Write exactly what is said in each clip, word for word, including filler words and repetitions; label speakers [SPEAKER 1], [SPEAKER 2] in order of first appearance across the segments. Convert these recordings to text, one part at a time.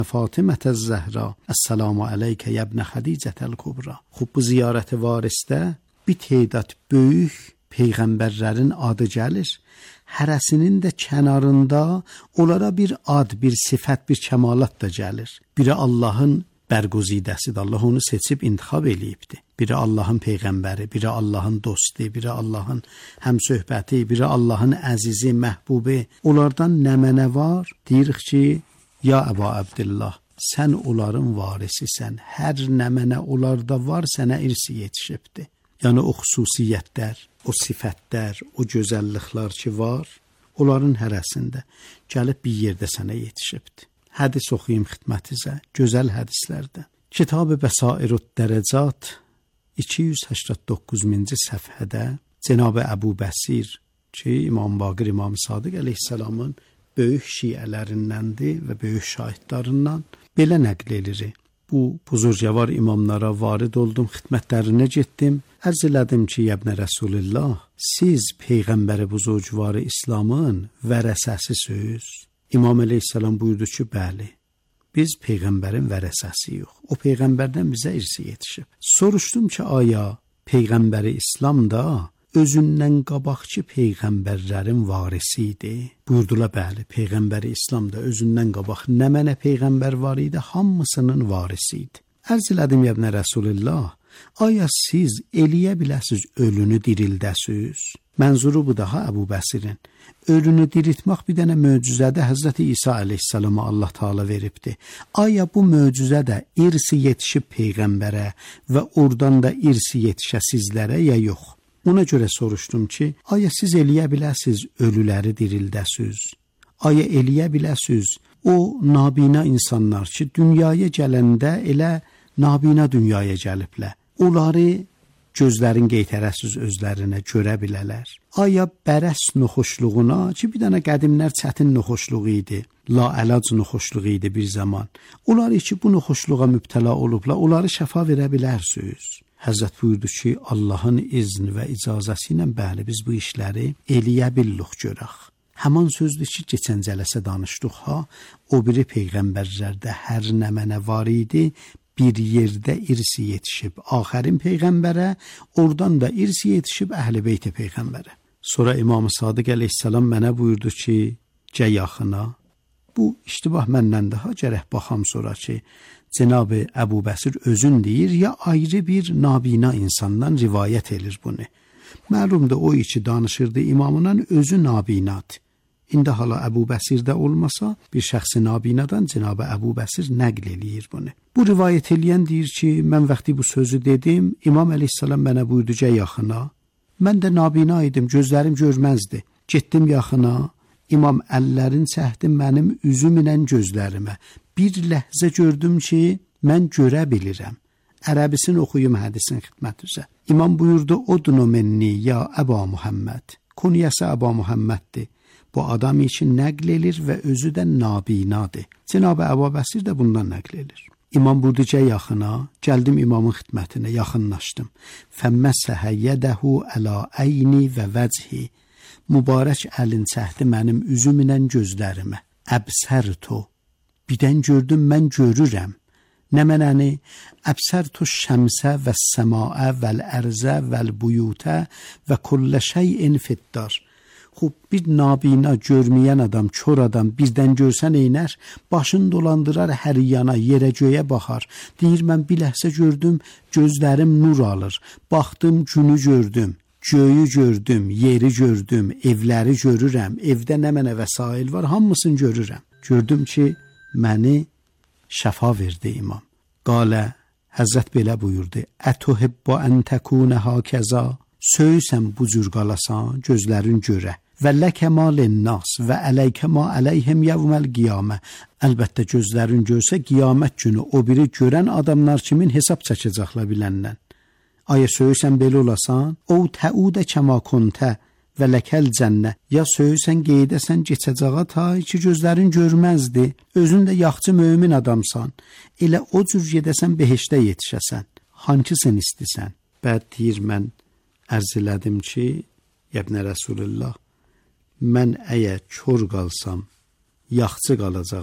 [SPEAKER 1] Fatimə Zəhra, Əssalamu aleykə yəbnə Xədicətəl Kubra. Xub bu ziyarət varisdə bir teydat böyük peyğəmbərlərin adı gəlir. Hərəsinin də kənarında onlara bir ad, bir sifət, bir kəmalat da gəlir. Biri Allahın bərquzidəsidir. Allah onu seçib intixab eləyibdir. Biri Allahın peyğəmbəri, biri Allahın dostu, biri Allahın həmsöhbəti, biri Allahın əzizi, məhbubi. Onlardan nə mənə var? Deyirik ki, ya Əbu Abdillah, sən onların varisisən. Hər nə mənə onlarda var, sənə irsi yetişibdir. Yəni o xüsusiyyətlər, o sifətlər, o gözəlliklər ki var, onların hərəsində gəlib bir yerdə sənə yetişibdir. Hədis oxuyum xidmətinizə, gözəl hədislərdə. Kitab-ı Bəsairud Dərəcat iki yüz səksən doqquzuncu səhifədə Cənab-ı Əbu Bəsir ki, İmam Baqir İmam Sadiq əleyhissalamın böyük şiələrindəndir və böyük şahidlərindən belə nəql edilir. Bu buzurcavar imamlara varid oldum, xidmətlərinə getdim. Ərz elədim ki, yəbnə Rəsulillah, siz Peyğəmbəri buzurcavarı İslamın vərəsəsisiniz. İmam əleyhissalam buyurdu ki, bəli, biz Peyğəmbərin vərəsəsiyik. O Peyğəmbərdən bizə irsi yetişib. Soruşdum ki, aya Peyğəmbəri İslam da özündən qabaqçı Peyğəmbərlərin varisi idi? Buyurdular, bəli, Peyğəmbəri İslam da özündən qabaq nə mənə Peyğəmbər var idi, hamısının varisi idi. Ərz elədim, yəbnə Rəsulillah, aya siz eləyə biləsiz ölünü dirildəsiz? Mənzuru bu daha Əbu Bəsirin. Ölünü diriltmək bir dənə möcüzədə Həzrəti İsa əleyhissalama Allah Taala veribdi. Aya bu möcüzədə irsi yetişib Peyğəmbərə və oradan da irsi yetişə sizlərə ya yox? Ona görə soruşdum ki, aya siz eləyə biləsiz ölüləri dirildəsiz? Aya eləyə biləsiz o nabina insanlar ki, dünyaya gələndə elə nabina dünyaya gəliblər. Onları gözlərin qeytərəsiz özlərinə görə bilələr. Aya bərəs noxoşluğuna ki, bir dənə qədimlər çətin noxoşluğu idi, laəlac noxoşluğu idi bir zaman. Onları ki, bu noxoşluğa mübtəla olublar, onları şəfa verə bilərsiniz. Həzrət buyurdu ki, Allahın izni və icazəsi ilə bəli, biz bu işləri eləyə billuq görək. Həman sözdür ki, keçən cələsə danışdıq ha, o biri peyğəmbərlərdə hər nə mənə var idi, bir yerdə irsi yetişib axərin peyğəmbərə, oradan da irsi yetişib Əhl-i Beyt peyğəmbərə. Sonra İmam Sadiq əleyhissalam mənə buyurdu ki, gəl yaxına. Bu iştibah məndən daha gərək baxam sonra ki, Cənab-ı Əbu Bəsir özün deyir, ya ayrı bir nabina insandan rivayət edir bunu. Məlumdur o iki danışırdı imamının özü nabinadır. İndi hala Əbu Bəsirdə olmasa, bir şəxsi nabinadan Cənab-ı Əbu Bəsir nəql eləyir bunu. Bu rivayət eləyən deyir ki, mən vaxtı bu sözü dedim, İmam əleyhissalam mənə buyurdu ki, yaxına. Mən də nabina idim, gözlərim görməzdi. Getdim yaxına, İmam əllərin çəkdi mənim üzüm ilə gözlərimə. Bir ləhzə gördüm ki, mən görə bilirəm. Ərəbisini oxuyum hədisin xidmətinizə. İmam buyurdu, odunu menni ya Əba Muhammed. Kunyəsi Əba Muhammeddir. Bu adam için nəql edir və özü də nabinadır. Cənab-ı Əbu Bəsir də bundan nəql edir. İmam buyurduca yaxına, gəldim imamın xidmətinə, yaxınlaşdım. Fəmməsəhə yədəhu əla əyni və vəchi. Mübarək əlin çəkdi mənim üzüm ilə gözlərimə. Əbsərtu. Birdən gördüm, mən görürəm. Nə mənəni? Əbsərtu şəmsə və səmaə vəl-ərzə vəl-buyutə və kullə şeyin fiddar. Xub, bir nabina görməyən adam, kör adam birdən görsən eynər, başını dolandırar hər yana, yerə göyə baxar. Deyir, mən bir ləhsə gördüm, gözlərim nur alır. Baxdım, günü gördüm, göyü gördüm, yeri gördüm, evləri görürəm, evdə nə mənə vəsail var, hamısını görürəm. Gördüm ki, məni şəfa verdi imam. Qalə, Həzrət belə buyurdu, Ətuhibbu ən təkunə hakəza, söysən bu cür qalasan, gözlərin görə. Və ləkə ma linnas və ələykə ma ələyhim yevməl qiyamə. Əlbəttə gözlərin görsə, qiyamət günü o biri görən adamlar kimin hesab çəkəcəklər biləndən. Aya söysən belə olasan, o təudə kəma kuntə və ləkəl cənnə. Ya söysən qeydəsən keçəcəğa ta ki gözlərin görməzdi, özün də yaxçı mömin adamsan. Elə o cür gedəsən behişdə yetişəsən. Hankısını istəsən? Bəd deyir, mən ərz elədim ki, yəbnə Rəsulullah, mən əgər kör qalsam, yaxçı qalacağam.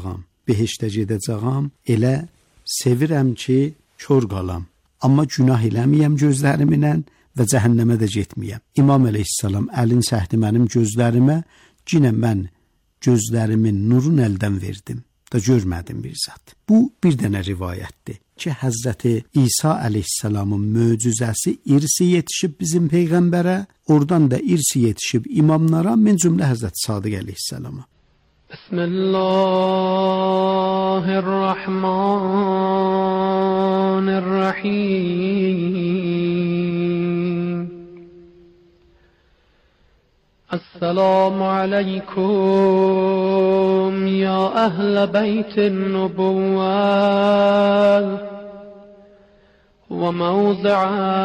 [SPEAKER 1] behiştə gedəcəyəm, elə sevirəm ki, kör qalam. Amma günah eləməyəm gözlərimlə və cəhənnəmə də getməyəm. İmam əleyhissalam əlin çəkdi mənim gözlərimə, yenə mən gözlərimin nurunu əldən verdim da görmədim bir zat. Bu bir dənə rivayətdir ki, Həzrəti İsa əleyhissalamın möcüzəsi irsi yetişib bizim peyğəmbərə, oradan da irsi yetişib imamlara, min cümlə Həzrəti Sadiq əleyhissalama.
[SPEAKER 2] بسم الله الرحمن الرحيم السلام عليكم يا أهل بيت النبوة وموضع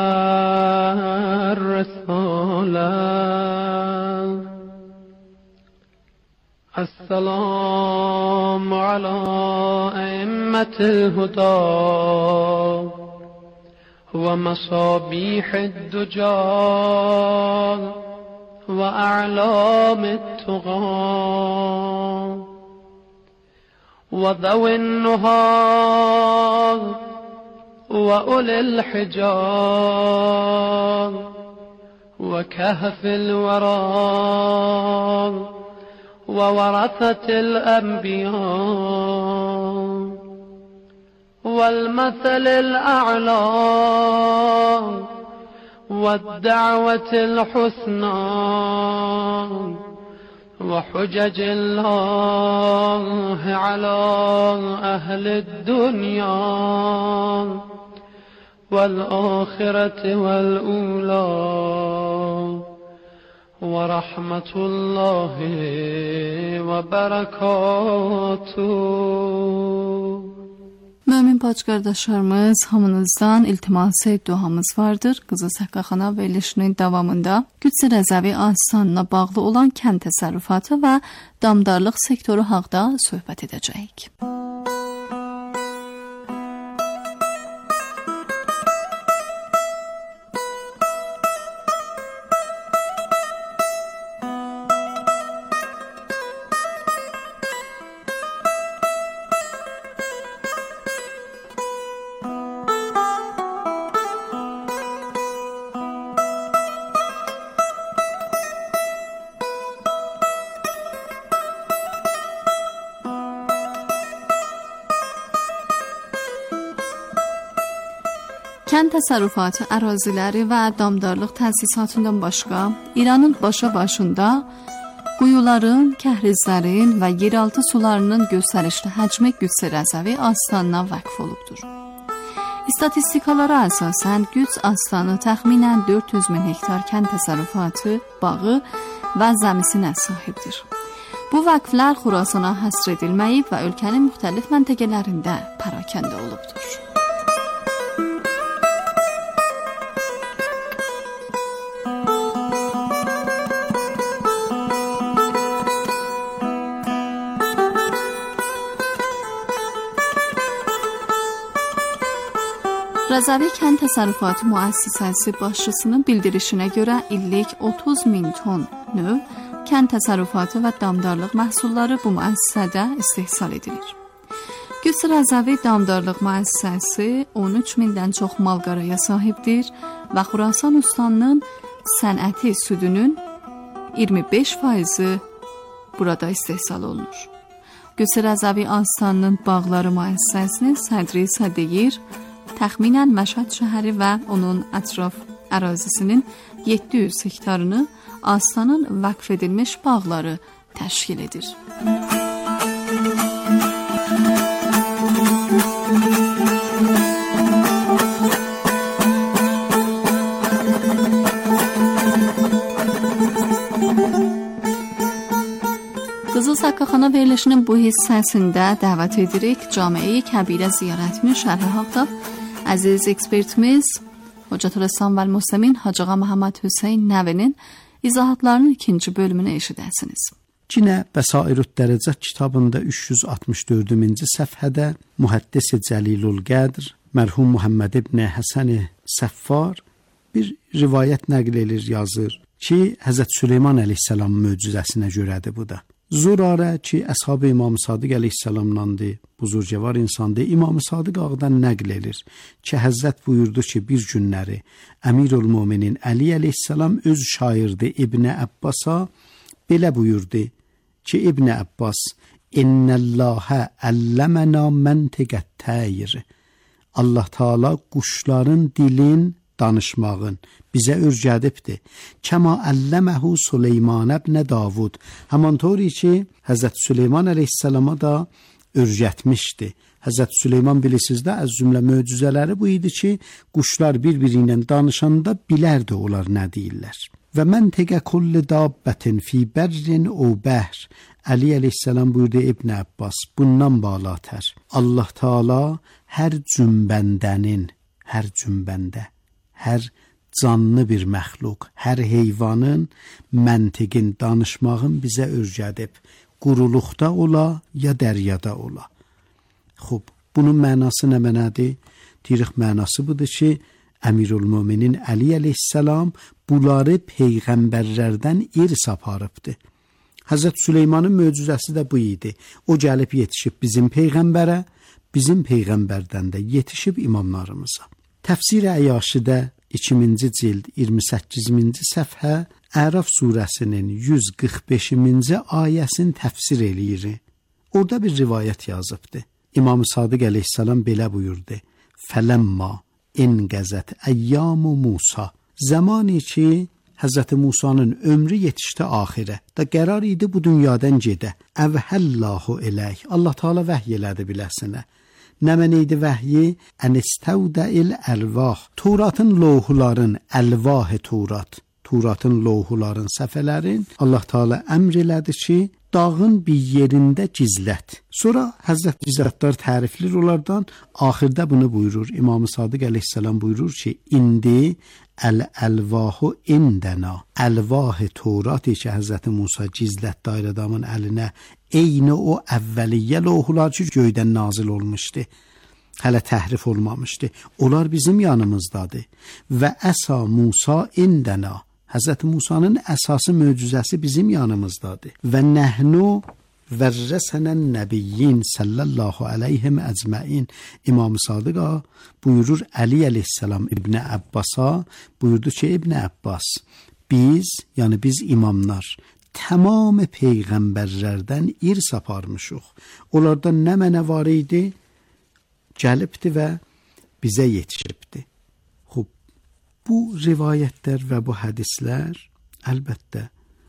[SPEAKER 2] الرسالة السلام على أئمة الهدى ومصابيح الدجى وأعلام التقى وذوي النهى وأولي الحجى وكهف الورى وورثة الأنبياء والمثل الأعلى والدعوة الحسنى وحجج الله على أهل الدنيا والآخرة والأولى ورحمة الله وبركاته.
[SPEAKER 3] Mömin bacı qardaşlarımız, hamınızdan iltiması duamız vardır. Qızıl Səqqaxana verilişinin davamında Qüds Rəzəvi Astanına bağlı olan kənd təsərrüfatı və damdarlıq sektoru haqqında söhbət edəcəyik. Kənd təsərrüfatı əraziləri və damdarlıq təsisatından başqa, İranın başa başında quyuların, kəhrizlərin və yeraltı sularının göstərişli həcmi Qüds Rəzəvi Astanına vəqf olubdur. İstatistikalara əsasən Qüds Astanı təxminən dörd yüz min hektar kənd təsərrüfatı, bağı və zəmisinə sahibdir. Bu vəqflər Xurasana həsr edilməyib və ölkənin müxtəlif məntəqələrində pərakəndə olubdur. Rəzəvi kənd təsərrüfatı müəssisəsi başçısının bildirişinə görə illik otuz min ton növ kənd təsərrüfatı və damdarlıq məhsulları bu müəssisədə istehsal edilir. Qüds Rəzəvi damdarlıq müəssisəsi on üç mindən çox malqaraya sahibdir və Xurasan ustanının sənəti südünün iyirmi beş faizi burada istehsal olunur. Qüds Rəzəvi Astanının bağları müəssisəsinin sədri isə deyir, təxminən Məşhəd şəhəri və onun ətraf ərazisinin yeddi yüz hektarını Astanın vəqf edilmiş bağları təşkil edir. Qızıl Səqqaxana verilişinin bu hissəsində dəvət edirik Camiə-i Kəbirə ziyarətinin şərhi haqqında əziz ekspertimiz Hocatülislam və Müslimin Hacı Ağa Məhəmməd Hüseyn Nəvinin izahatlarının ikinci bölümünü eşidəsiniz.
[SPEAKER 1] Yine Bəsairü't Dərəcət kitabında üç yüz altmış dördüncü səfhədə Mühəddis-i Cəlilul Qədr mərhum Muhammed ibn Həsən Səffar bir rivayət nəql edir, yazır ki, Həzrət Süleyman əleyhissalamın möcüzəsinə görədir bu da. Zurarə ki, əshab-ı İmam Sadiq əleyhissalamdandır, buzurgəvar insandır. İmam Sadiq ağadan nəql edir ki, Həzrət buyurdu ki, bir günləri Əmirül-Möminin Əli əleyhissalam öz şairdi İbn Əbbasa belə buyurdu ki, İbn Əbbas, İnnəlləhə əlləmənə məntiqət təyir. Allah Teala quşların dilin danışmağın bizə öyrədibdir. Kəma əlləməhu Süleyman ibn Davud. Həmantoru ki, Həzrət Süleyman əleyhissalama da öyrətmişdi. Həzrət Süleyman bilirsiniz də, az cümlə möcüzələri bu idi ki, quşlar bir-biri ilə danışanda bilərdi onlar nə deyirlər. Və məntiqə kulli dabbətin fi bərrin o bəhr. Əli əleyhissalam buyurdu İbn Əbbas, bundan balatər. Allah Teala hər cümbəndənin, hər cümbəndə, hər canlı bir məxluq, hər heyvanın məntiqin, danışmağın bizə öyrədib. Quruluqda ola, ya dəryada ola. Xub, bunun mənası nə mənədir? Deyirik, mənası budur ki, Əmirül-Möminin Əli əleyhissalam bunları peyğəmbərlərdən irs aparıbdır. Həzrət Süleymanın möcüzəsi də bu idi. O gəlib yetişib bizim peyğəmbərə, bizim peyğəmbərdən də yetişib imamlarımıza. Təfsir-i Əyyaşidə ikinci cild iyirmi səkkizinci səhifə Əraf surəsinin yüz qırx beşinci ayəsini təfsir eləyir. Orada bir rivayət yazıbdır. İmam Sadiq əleyhissalam belə buyurdu. Fələmma inqəzət əyyamu Musa. Zamanı ki, Həzrəti Musanın ömrü yetişdi axirə. Da qərar idi bu dünyadan gedə. Əvhəllahu eləyh. Allah Teala vəhy elədi biləsinə. Nə mən idi vəhyi? Ənistəvdəil əlvah. Turatın lohuların, əlvah-ı Turat. Turatın lohuların, səfələrin Allah Teala əmr elədi ki, dağın bir yerində gizlət. Sonra Həzrət Cizətlər təriflir onlardan, axirdə bunu buyurur. İmam Sadiq əleyhissalam buyurur ki, indi əl-əlvahu indəna. Əlvah-ı Turatı ki, Həzrət Musa gizlət dair adamın əlinə, eyni o əvvəliyyə lohular ki, göydən nazil olmuşdu. Hələ təhrif olmamışdı. Onlar bizim yanımızdadır. Və əsa Musa indəna. Həzrət Musanın əsası möcüzəsi bizim yanımızdadır. Və nəhnu vərrəsənən nəbiyyin sallallahu aleyhim əcməin. İmam Sadiq buyurur Əli əleyhissalam İbn Əbbasa, buyurdu ki, İbn Əbbas, biz, yəni biz imamlar, tamam peyğəmbərlərdən irs aparmışıq. Onlardan nə mənə var idi? Gəlibdi və bizə yetişibdi. Xub, bu rivayətlər və bu hədislər əlbəttə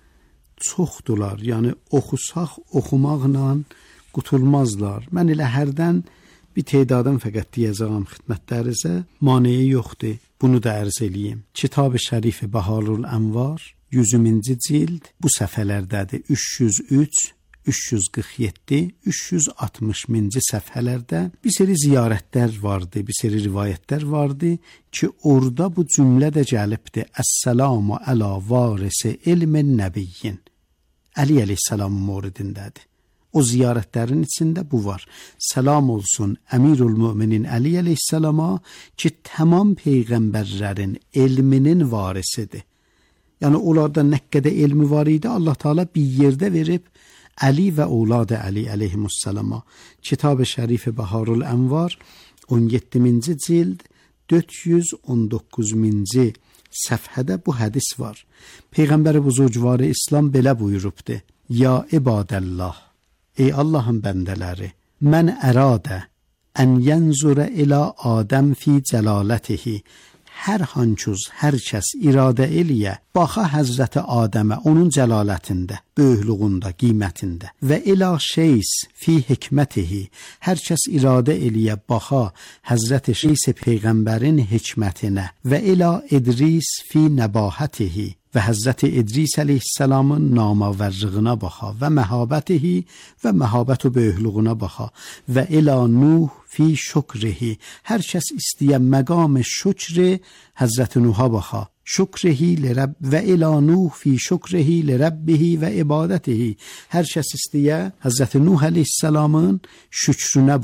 [SPEAKER 1] çoxdular. Yəni oxusaq oxumaqla qutulmazlar. Mən elə hərdən bir tedadım fəqət deyəcəyəm xidmətlərinizə, maneyi yoxdur. Bunu da ərz eləyim. Kitab-ı Şərif Bəharul Ənvar yüzüncü cild bu səfhələrdədir. üç yüz üç, üç yüz qırx yeddi, üç yüz altmışıncı səfhələrdə bir seri ziyarətlər vardı, bir seri rivayətlər vardı ki, orada bu cümlə də gəlibdi. Əssəlamu əla varisi ilmin nəbiyyin. Əli əleyhissalamın moridindədir. O ziyarətlərin içində bu var. Salam olsun Əmirül-Möminin Əli əleyhissalama ki, tamam peyğəmbərlərin elminin varisidir. Yəni onlarda nə qədər elmi var idi, Allah Teala bir yerdə verib Əli və Ovlad-ı Əli əleyhimussalama. Kitab-ı Şərif Bəharul Ənvar on yeddinci cild dörd yüz on doqquzuncu səfhədə bu hədis var. Peyğəmbər buzurgvarı İslam belə buyurubdu. Ya ibadəllah, ey Allahın bəndələri, mən əradə ən yənzurə ilə Adəm fi cəlalətihi. Hər hancuz, hər kəs iradə eləyə, baxa Həzrəti Adəmə onun cəlalətində, böyüklüğündə, qiymətində və ilə şeys fi hikmətihi. Hər kəs iradə eləyə, baxa Həzrəti Şeys Peyğəmbərin hikmətinə və ilə İdris fi nəbahətihi və Həzrəti İdris əleyhissalamın namavərlığına baxa və məhabətihi və məhabət və böyüklüğünə baxa və ilə Nuh fi şükrihi. Hər kəs istəyə məqam şükri Həzrəti Nuh'a baxa. Şükrihi lirəbb və ilə Nuh fi şükrihi lirəbbihi və ibadətihi. Hər kəs istəyə Həzrəti Nuh əleyhissalamın şükrünə baxa.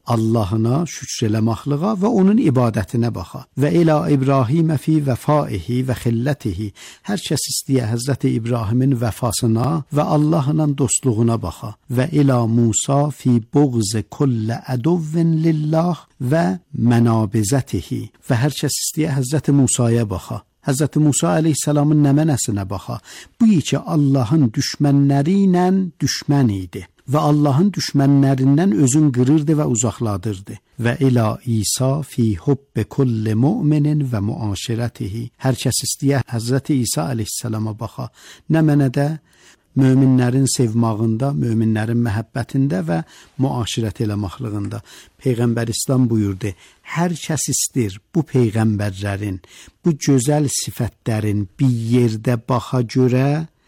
[SPEAKER 1] Allahına şükr eləməkliğa və onun ibadətinə baxa. Və ilə İbrahim fi vəfaihi və xillatihi. Hər kəs istəyə Həzrət İbrahimin vəfasına və Allahla dostluğuna baxa. Və ilə Musa fi buğz kull aduvin lillah və mənabizatihi. Və hər kəs istəyə Həzrət Musaya baxa. Həzrət Musa əleyhissalamın nəmənəsinə baxa. Bu iki Allahın düşmənləri ilə düşmən idi və Allahın düşmənlərindən özün qırırdı və uzaqladırdı. Və ilə İsa fi hubbi kulli mu'minin və muaşiratihi. Hər kəs istəyə Həzrət İsa əleyhissalama baxa. Nəmənədə möminlərin sevmağında, möminlərin məhəbbətində və müaşirət eləməkliğində. Peyğəmbər İslam buyurdu, hər kəs istir bu peyğəmbərlərin, bu gözəl sifətlərin bir yerdə baxa görə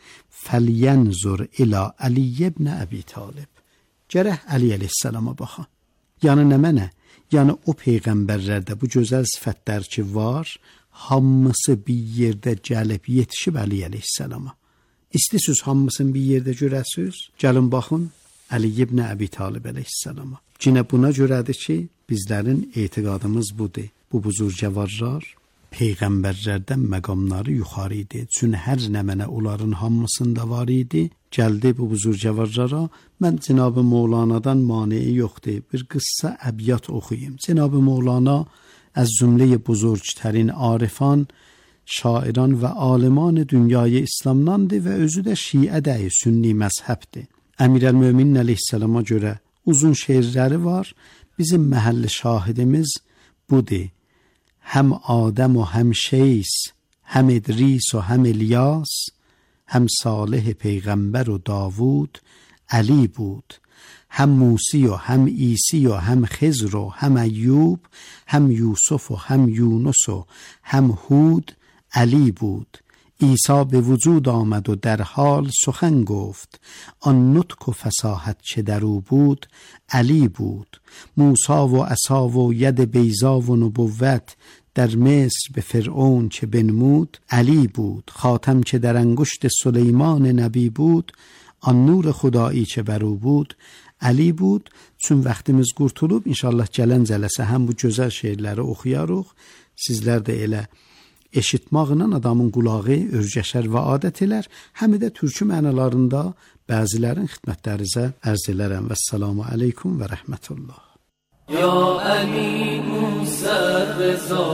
[SPEAKER 1] fəlyənzur ilə Ali ibn Əbi Talib. Gərək Ali əleyhissalama baxa. Yəni nə mənə? Yəni o peyğəmbərlərdə bu gözəl sifətlər ki var, hamısı bir yerdə gəlib yetişib Ali əleyhissalama. İstisiz hamısını bir yerdə görəsiz, gəlin baxın Ali ibn Əbi Talib əleyhissalama. Cinə buna görədir ki, bizlərin etiqadımız budur. Bu buzurgəvarlar peyğəmbərlərdən məqamları yuxarı idi. Çünki hər nəmənə onların hamısında var idi. Gəldi bu buzurgəvarlara, mən Cənab-ı Mevlana'dan maniyi yoxdur. Bir qıssa əbyat oxuyayım. Cənab-ı Mevlana az cümle buzurgtərin arifan, şairan və aliman dünyayı İslamdandır və özü də şiədəyi sünni məzhəbdir. Əmirəl-Möminin əleyhissalama görə uzun şeirləri var. Bizim məhəlli şahidimiz budur. Həm Adəm و həm Şeys, həm İdris و həm İlyas, həm Salih peyğəmbər و Davud علی بود. هم موسی و هم عیسی و هم خضر و هم ایوب، هم یوسف و هم یونس و هم هود علی بود. عیسی به وجود آمد و در حال سخن گفت، آن نطق و فصاحت چه در او بود علی بود. موسی و عصا و ید بیضا و نبوت در مصر به فرعون چه بنمود علی بود. خاتم چه در انگشت سلیمان نبی بود، آن نور خدایی چه بر او بود علی بود. چون vaxtimiz qurtulub, inşallah gələn cələsə həm bu gözəl şeirləri oxuyarıq. Sizlər də elə eşitmaqla adamın qulağı örgəşər və adət elər. Həm də türkü mənalarında bəzilərin xidmətlərinizə ərz elərəm. Vəssalamu aleykum və rəhmətullah.
[SPEAKER 4] Ya Ali Musa Reza,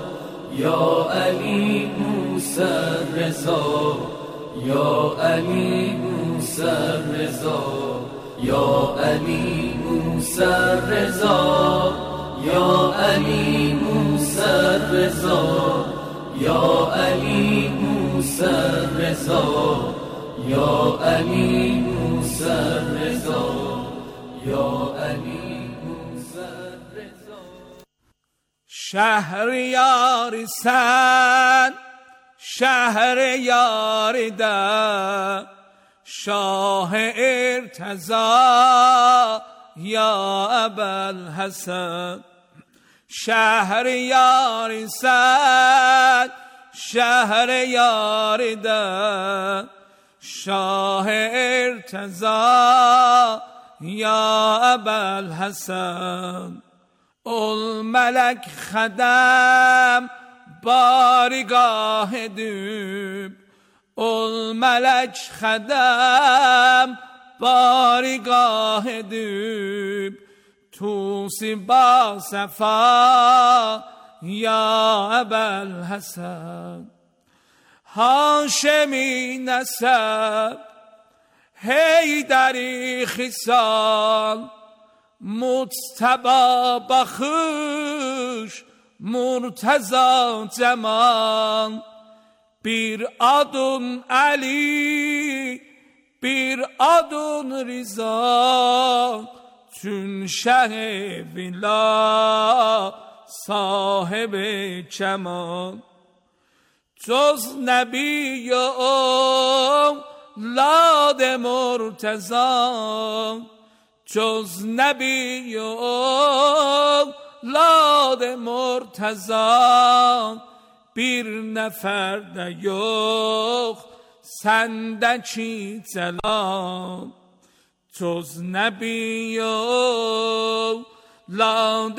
[SPEAKER 4] Ya Ali Musa Reza, Ya Ali Musa Reza, Ya Ali Musa Reza, Ya Ali Musa Reza, Ya Ali Musa Reza, Ya Ali Musa Reza, Ya Ali Musa Reza.
[SPEAKER 5] Şehriyar sen, şehriyar da, شاه ارتضا یا ابوالحسن. شهریار صد شهریار ده شاه ارتضا یا ابوالحسن. الملک خدم بارگاه دوب، الملک خدم بارگاه دوب، توسی با صفا یا ابوالحسن. هاشمی نسب حیدری خصال، مجتبی بخوش مرتضی جمال. bir adın Ali, bir adın Rıza, tün şeh villa sahibi kemal. Cöz nebi lad murteza, cöz nebi lad murteza. Bir nefer de yok sende çi selam. Cöz nebi yok لاد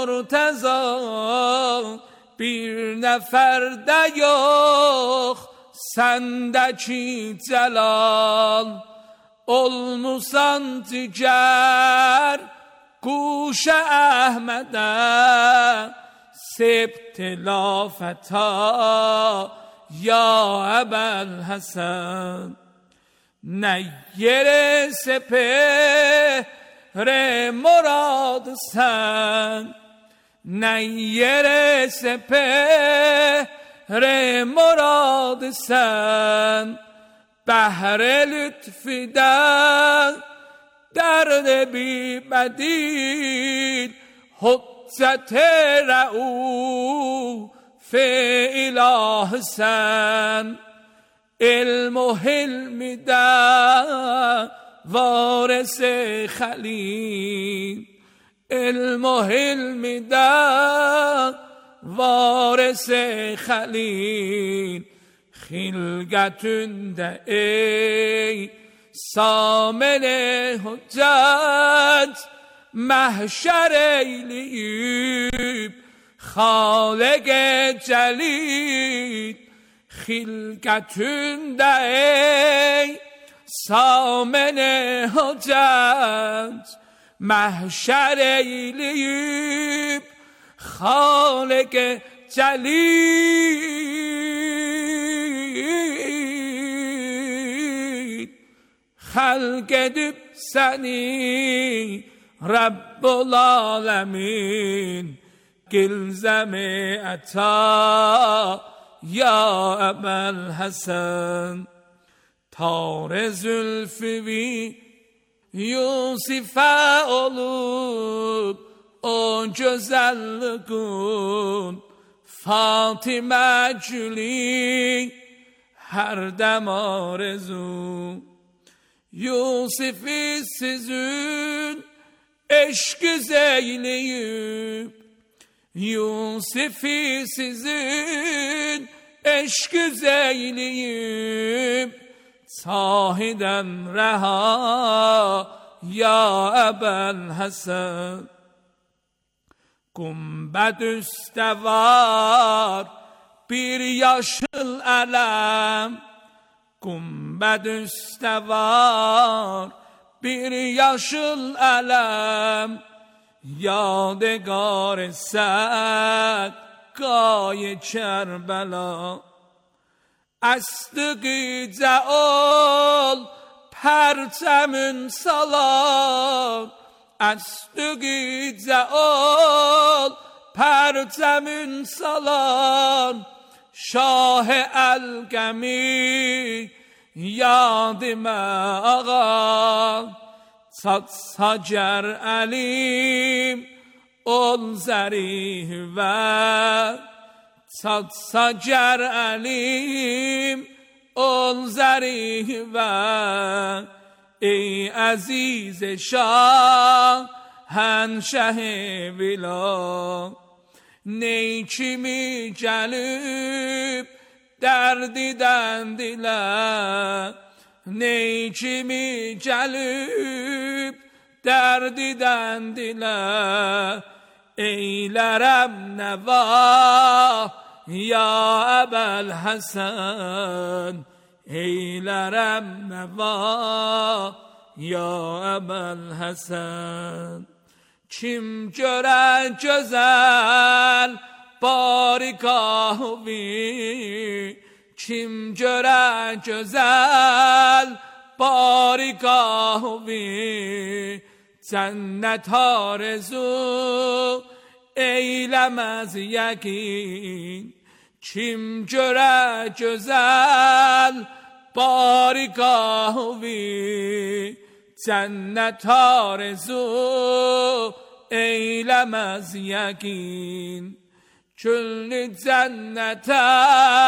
[SPEAKER 5] مرتضا bir neferde yok sende çi celal olmusan diger گوش احمده سبت لافتا یا ابوالحسن نیر سپهر مراد سن نیر سپهر مراد سن بحر لطف در درد بی بدیل حجت رؤوف اله سن علم و حلم در وارث خلیل علم و حلم در وارث خلیل خلقتünde ey سامن حجت محشر eyleyip خالق جلیل خلقتünde ey سامن حجت محشر eyleyip خالق جلیل خلق edip seni Rabbul-Alemin gilzem-i ata ya Ebel-Hasan tar zülfü Yusuf'a olup o güzelliğin Fatime Cüli her dem arzu Yusuf'u sizin eşkü zeyleyip Yusuf'u sizin eşkü zeyleyip sahiden reha ya Ebel-Hasan Gumbed üstte var bir yaşıl elem Gumbed üstte var bir yaşıl elem Yadigar Sakkâ-i Kerbela Astıgıca ol perçemin salar Astıgıca ol perçemin salar Şah-ı el-Gemi yadime ağa Satsa cer elim ol zerih ver Satsa cer elim ol zerih ver Ey aziz şah henşeh vila Neyçimi gelip derdiden dile Neyçimi gelip derdiden dile Eylerem neva ya Ebel-Hasan Eylerem neva ya Ebel-Hasan Kim göre güzel barikahvi Kim göre güzel barikahvi Cennet arzu eylemez yakin Kim göre güzel barikahvi Cennet arzu eylemez yakin Küllü cennete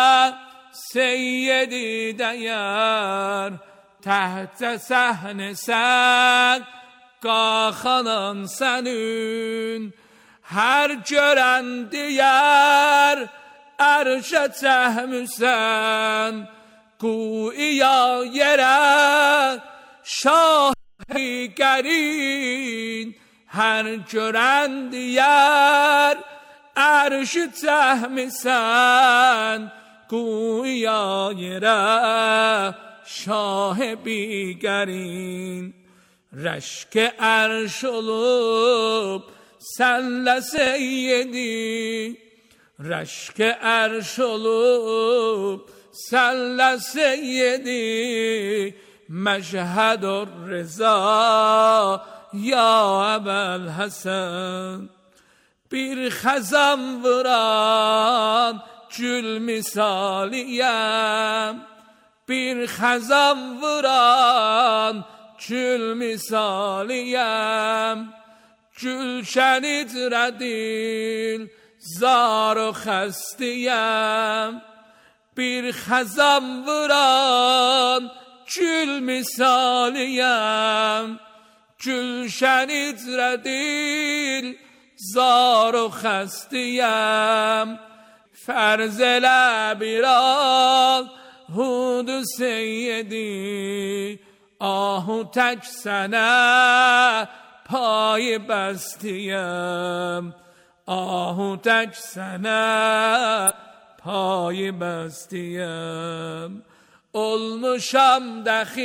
[SPEAKER 5] seyyedi değer Tehte sehne sen Kaxanan senin Her gören diyer Erşe çehmüsen Kuiya yere Şah-ı Kerim Her gören diyer erşi tehmisen Güya yere şah bigerin Reşk erş olup senle seyyedi Reşk erş olup senle seyyedi Meşhedur rıza ya Ebel Hasan Bir xazan vuran gül misaliyem Bir xazan vuran gül misaliyem Gülşen idredil zar و خستیم Bir xazan vuran gül misaliyem Gülşen idredil zar و خستیم فرزل بیرال هود سیدی آهو تک سنه پای بستیم آهو تک سنه پای بستیم olmuşam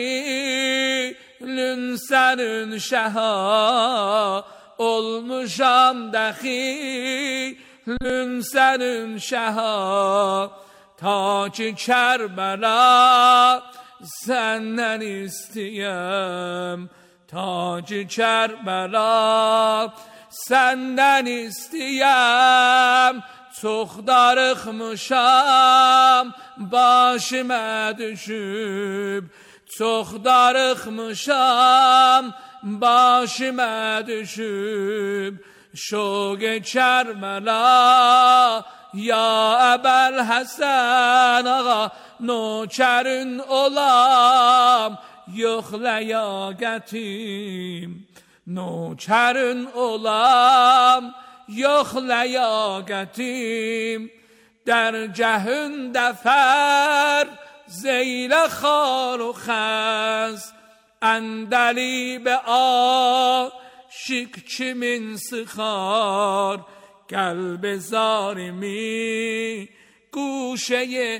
[SPEAKER 5] dahilün senin şaha olmuşam dahilün senin şaha ta ki Kerbela senden isteyem ta ki Kerbela senden isteyem çok darıxmışam başıma düşüb çok darıxmışam başıma düşüb şoge Kerbela ya Ebel Hasan ağa noçerin olam yok ləyaqətim noçerin olam yok ləyaqətim درجهند فر زیل خار و خز اندلیب عاشق چمن سخار قلب زارمی گوشه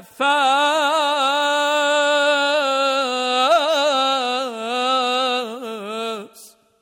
[SPEAKER 5] قفس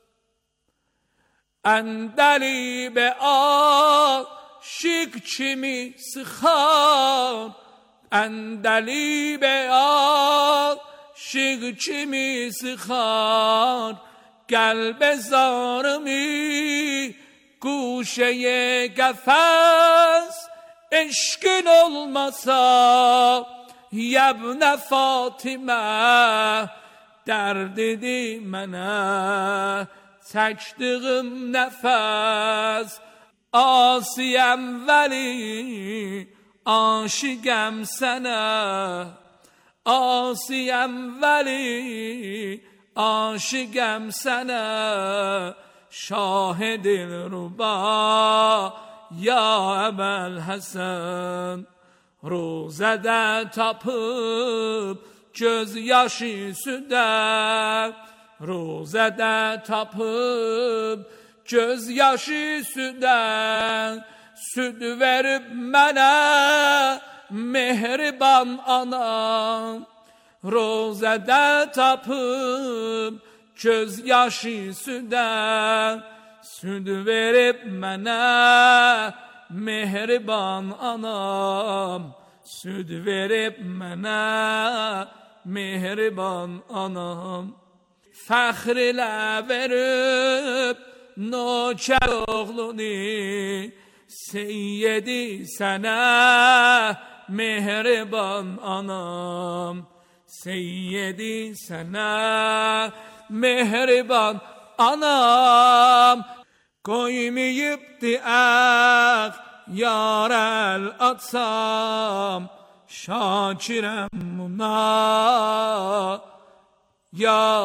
[SPEAKER 5] اندلیب عاشق شیک چمی سخار اندلیب آق شیک چمی سخار قلب زارمی گوشه قفس عشقin olmasa yebne Fatıma derdidi mənə çəkdiyim nəfəs Asiyem veli aşıgem sana Asiyem veli aşıgem sana Şah dilruba ya Ebel Hasan Rozede tapıp gözyaşı süde Rozede tapıp gözyaşı süden süd verip mənə mehriban anam rozədə tapıb gözyaşı südən süd verip mənə mehriban anam süd verip mənə mehriban anam fəxr ilə verib نوچر oğlunu seyyedi sana mehriban anam seyyedi sana mehriban anam koymayıptı ak yarel atsam şakirem buna ya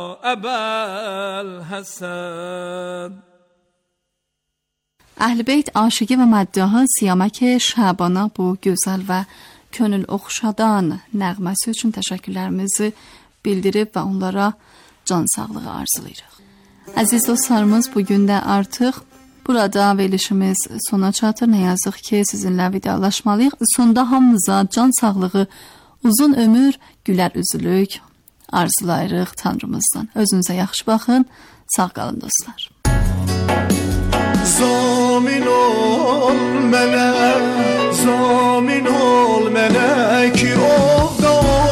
[SPEAKER 5] Ebel Hasan
[SPEAKER 3] Əhl-Beyt aşıqı və məddiha Siyamək Şabana bu gözəl və könül oxşadan nəğməsi üçün təşəkkürlərimizi bildirib və onlara can sağlığı arzulayırıq. Əziz dostlarımız, bugün də artıq burada verilişimiz sona çatır. Nə yazıq ki, sizinlə vidalaşmalıyıq. Sonda hamımıza can sağlığı, uzun ömür, gülər üzlük arzulayırıq Tanrımızdan. Özünüzə yaxşı baxın. Sağ qalın dostlar.
[SPEAKER 6] Zamin ol mənə, zamin ol mənə ki ovda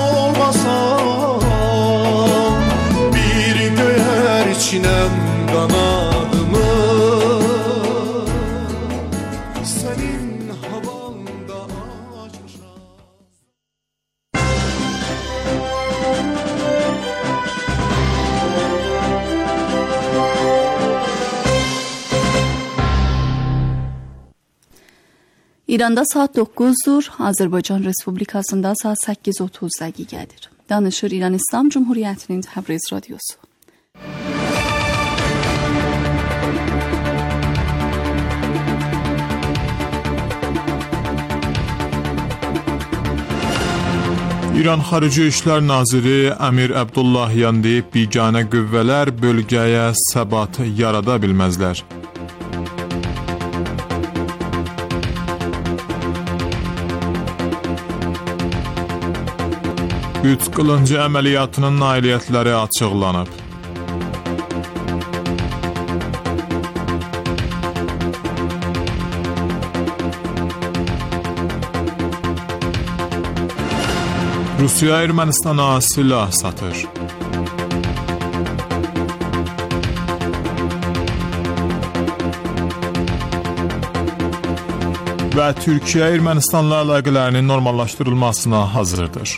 [SPEAKER 6] olmasam, bir göyər içinəm qanadımı, sənin havanda açmışam.
[SPEAKER 3] İranda saat doqquzdur, Azərbaycan Respublikasında saat səkkiz otuz dəqiqədir. Danışır İran İslam Cumhuriyyətinin Təbriz radiosu.
[SPEAKER 7] İran Xarici İşlər Naziri Əmir Əbdullahyan deyib, biganə qüvvələr bölgəyə səbat yarada bilməzlər. Üç qılıncı əməliyyatının nailiyyətləri açıqlanıb. Rusiya Ermənistana silah satır. Və Türkiyə Ermənistanla əlaqələrinin normallaşdırılmasına hazırdır.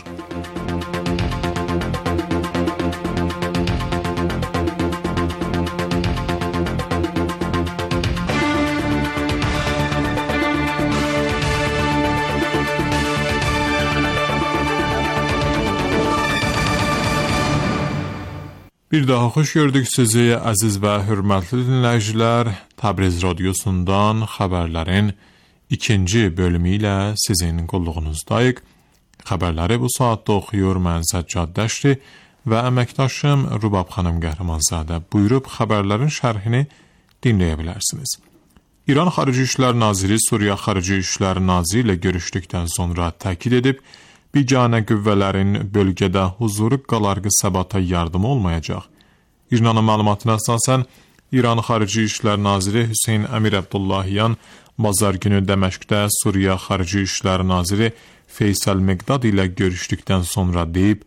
[SPEAKER 7] Bir daha xoş gördük sizi, əziz və hörmətli dinləyicilər. Təbriz radiosundan xəbərlərin ikinci bölümü ilə sizin qulluğunuzdayıq. Xəbərləri bu saatda oxuyur mən Səccad Dəşti və əməkdaşım Rubab xanım Qəhrəmanzadə. Buyurub xəbərlərin şərhini dinləyə bilərsiniz. İran Xarici İşlər Naziri Suriya Xarici İşlər Naziri ilə görüşdükdən sonra təkid edib, biganə qüvvələrin bölgədə huzuru qalarğı səbata yardım olmayacaq. İranın məlumatına əsasən, İran Xarici İşlər Naziri Hüseyn Əmir Əbdullahyan bazar günü Dəməşqdə Suriya Xarici İşlər Naziri Feysal Meqdad ilə görüşdükdən sonra deyib,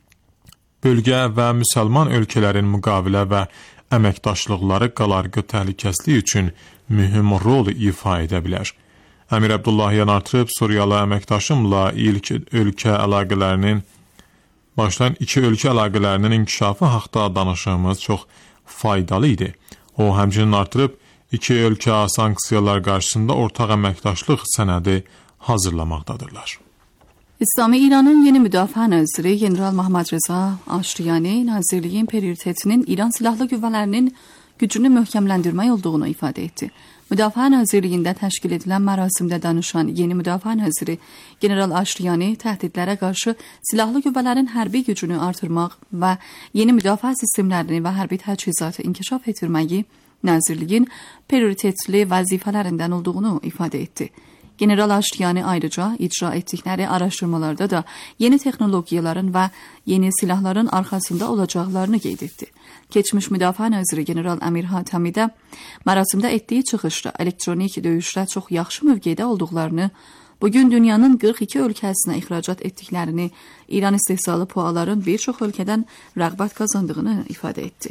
[SPEAKER 7] bölgə və müsəlman ölkələrin müqavilə və əməkdaşlıqları qalarğı təhlükəsizliyi üçün mühüm rol ifa edə bilər. Əmir Əbdullahyan artırıb, Suriyalı əməkdaşımla ilk ölkə əlaqələrinin, başdan iki ölkə əlaqələrinin inkişafı haqda danışığımız çox faydalı idi. O, həmçinin artırıb, iki ölkə sanksiyalar qarşısında ortaq əməkdaşlıq sənədi hazırlamaqdadırlar.
[SPEAKER 3] İslami İranın yeni müdafiə naziri General Muhammad Reza Aşriyani, nazirliyin prioritetinin İran silahlı qüvvələrinin gücünü möhkəmləndirmək olduğunu ifadə etdi. Müdafiə Nazirliyində təşkil edilən mərasimdə danışan yeni müdafiə naziri General Aşriyani təhdidlərə qarşı silahlı qüvvələrin hərbi gücünü artırmaq və yeni müdafiə sistemlərini və hərbi təchizatı inkişaf etdirməyi nazirliyin prioritetli vəzifələrindən olduğunu ifadə etdi. General Aşriyani ayrıca icra etdikləri araşdırmalarda da yeni texnologiyaların və yeni silahların arxasında olacaqlarını qeyd etdi. Keçmiş Müdafiə Naziri General Əmir Hatəmi də mərasimdə etdiyi çıxışda elektronik döyüşdə çox yaxşı mövqedə olduqlarını, bugün dünyanın qırx iki ölkəsinə ixracat etdiklərini, İran istehsalı puaların bir çox ölkədən rəğbət qazandığını ifadə etdi.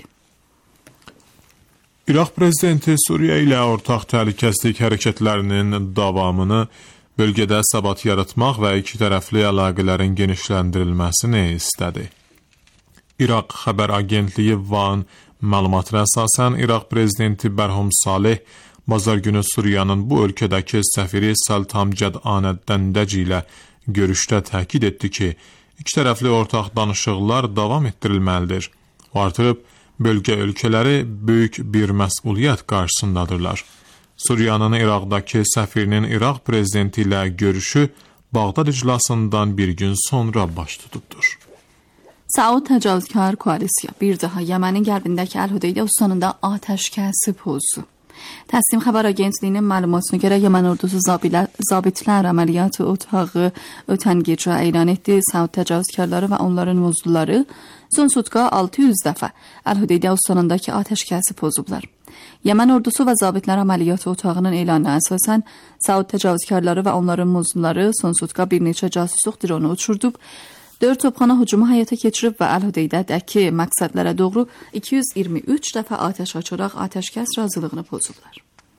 [SPEAKER 7] İraq prezidenti Suriya ilə ortaq təhlükəsizlik hərəkətlərinin davamını, bölgədə səbat yaratmaq və iki tərəfli əlaqələrin genişləndirilməsini istədi. İraq xəbər agentliyi Van məlumatına əsasən İraq prezidenti Bərhum Saleh bazar günü Suriyanın bu ölkədəki səfiri Səltamcəd Anəddəndəci ilə görüşdə təkid etdi ki, iki tərəfli ortaq danışıqlar davam etdirilməlidir. O artırıb, bölgə ölkələri böyük bir məsuliyyət qarşısındadırlar. Suriyanın İraqdakı səfirinin İraq prezidenti ilə görüşü Bağdad iclasından bir gün sonra baş tutubdur.
[SPEAKER 3] Saud təcavüzkar koalisiya bir daha Yemenin qərbindəki Əl-Hudeydə ustanında atəşkəsi pozu. Təslim xəbər agentliyinin məlumatına görə Yemen ordusu zabitlər əməliyyat otağı ötən gecə elan etdi. Saud təcavüzkarları və onların muzluları son sutka altı yüz dəfə Əl-Hudeydə ustanındakı atəşkəsi pozublar. Yemen ordusu və zabitlər əməliyyat otağının elanına əsasən Saud təcavüzkarları və onların muzluları son sutka bir neçə casusluq dronu uçurdub, dörd topxana hücumu həyata keçirib və Əl-Hudeydədəki məqsədlərə doğru iki yüz iyirmi üç dəfə atəş açaraq atəşkəs razılığını pozublar.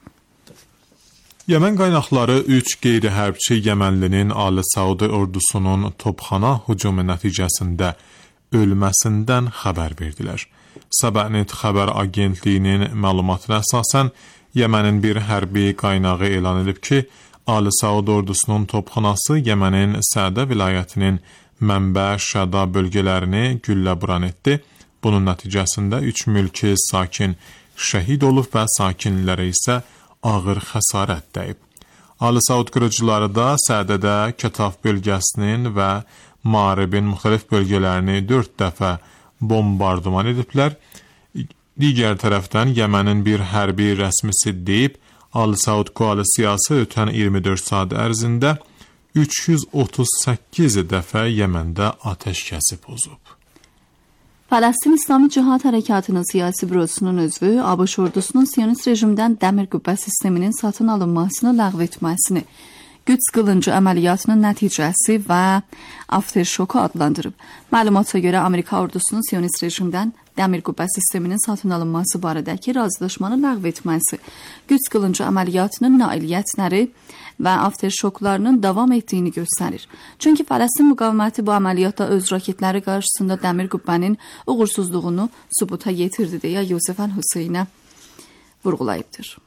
[SPEAKER 7] Yemen qaynaqları üç qeyri-hərbçi Yemenlinin Ali Saud ordusunun topxana hücumu nəticəsində ölməsindən xəbər verdilər. Sabahnet xəbər agentliyinin məlumatına əsasən Yemenin bir hərbi qaynağı elan edib ki, Ali Saud ordusunun topxanası Yemenin Sədə vilayətinin Mənbə, Şəda bölgələrini güllə buran etdi. Bunun nəticəsində üç mülki sakin şəhid olub və sakinlərə isə ağır xəsarət dəyib. Ali Saud qırıcıları da Sədədə Kətaf bölgəsinin və Mağribin müxtəlif bölgələrini dörd dəfə bombardıman ediblər. Digər tərəfdən Yemenin bir hərbi rəsmisi deyib, Ali Saud koalisiyası ötən iyirmi dörd saat ərzində üç yüz otuz səkkiz dəfə Yemendə atəşkəsi pozub.
[SPEAKER 3] Fələstin İslami Cihad Hərəkatının siyasi bürosunun üzvü ABŞ ordusunun Siyonist rejimdən dəmir qübbə sisteminin satın alınmasını ləğv etməsini Qüds qılıncı əməliyyatının nəticəsi və aftershoku adlandırıb. Məlumata görə Amerika ordusunun Siyonist rejimdən dəmir qübbə sisteminin satın alınması barədəki razılaşmanı ləğv etməsi Qüds qılıncı əməliyyatının nailiyyətləri və afterşoklarının davam etdiyini göstərir. Çünki Fələstin müqaviməti bu əməliyyatda öz raketləri qarşısında dəmir qübbənin uğursuzluğunu sübuta yetirdi deyə Yusuf Əl-Hüseynə vurğulayıbdır.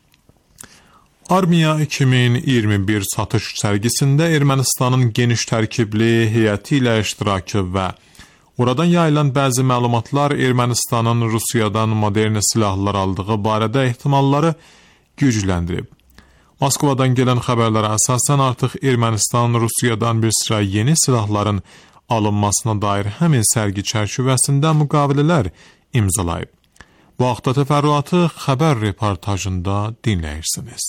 [SPEAKER 7] Armiya iki min iyirmi bir satış sərgisində Ermənistanın geniş tərkibli heyəti ilə iştirakı və oradan yayılan bəzi məlumatlar Ermənistanın Rusiyadan modern silahlar aldığı barədə ehtimalları gücləndirib. Moskvadan gələn xəbərlərə əsasən artıq Ermənistan Rusiyadan bir sıra yeni silahların alınmasına dair həmin sərgi çərçivəsində müqavilələr imzalayıb. Bu haqda təfərrüatı xəbər reportajında dinləyirsiniz.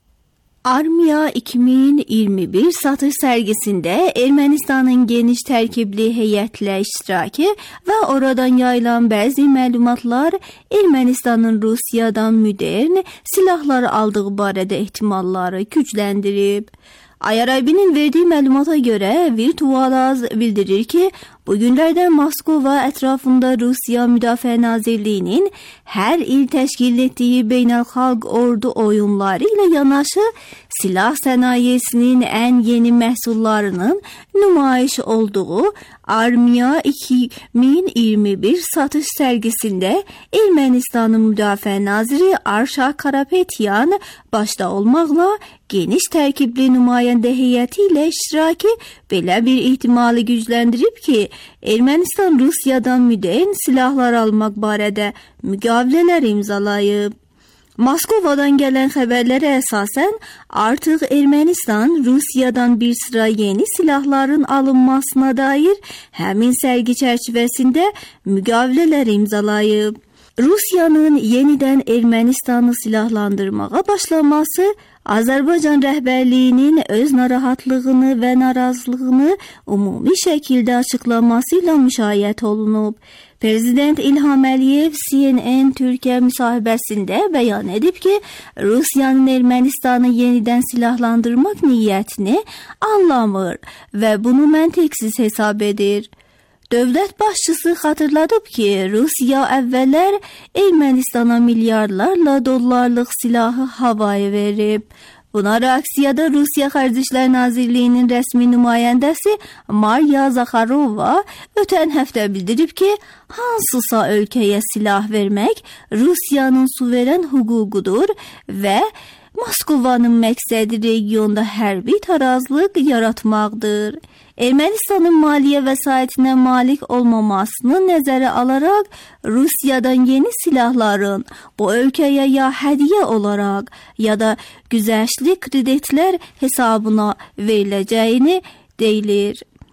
[SPEAKER 8] Armiya iki min iyirmi bir satış sərgisində Ermənistanın geniş tərkibli heyətlə iştirakı və oradan yayılan bəzi məlumatlar Ermənistanın Rusiyadan modern silahlar aldığı barədə ehtimalları gücləndirib. Ayarabinin verdiği məlumata görə Virtualaz bildirir ki, bugünlərdə Moskova ətrafında Rusiya Müdafiə Nazirliyinin hər il təşkil etdiyi beynəlxalq ordu oyunları ilə yanaşı silah sənayesinin ən yeni məhsullarının nümayiş olduğu Armiya iki min iyirmi bir satış sərgisində Ermənistanın Müdafiə Naziri Arşak Karapetyan başda olmaqla geniş tərkibli nümayəndə heyəti ilə iştirakı belə bir ihtimalı gücləndirib ki, Ermənistan Rusiyadan modern silahlar almaq barədə müqavilələr imzalayıb. Moskovadan gələn xəbərlərə əsasən artıq Ermənistan Rusiyadan bir sıra yeni silahların alınmasına dair həmin sərgi çərçivəsində müqavilələr imzalayıb. Rusiyanın yenidən Ermənistanı silahlandırmağa başlaması Azərbaycan rəhbərliyinin öz narahatlığını və narazılığını ümumi şəkildə açıqlaması ilə müşahidə olunub. Prezident İlham Əliyev C N N Türkiyə müsahibəsində bəyan edib ki, Rusiyanın Ermənistanı yenidən silahlandırmaq niyyətini anlamır və bunu məntiqsiz hesab edir. Dövlət başçısı xatırladıb ki, Rusiya əvvəllər Ermənistana milyardlarla dollarlıq silahı havaya verib. Buna reaksiyada Rusiya Xarici İşlər Nazirliyinin rəsmi nümayəndəsi Mariya Zakharova ötən həftə bildirib ki, hansısa ölkəyə silah vermək Rusiyanın suveren hüququdur və Moskovanın məqsədi regionda hərbi tarazlıq yaratmaqdır. Ermənistanın maliyyə vəsaitinə malik olmamasını nəzərə alaraq Rusiyadan yeni silahların bu ölkəyə ya hədiyyə olaraq ya da güzəştli kreditlər hesabına veriləcəyini deyilir.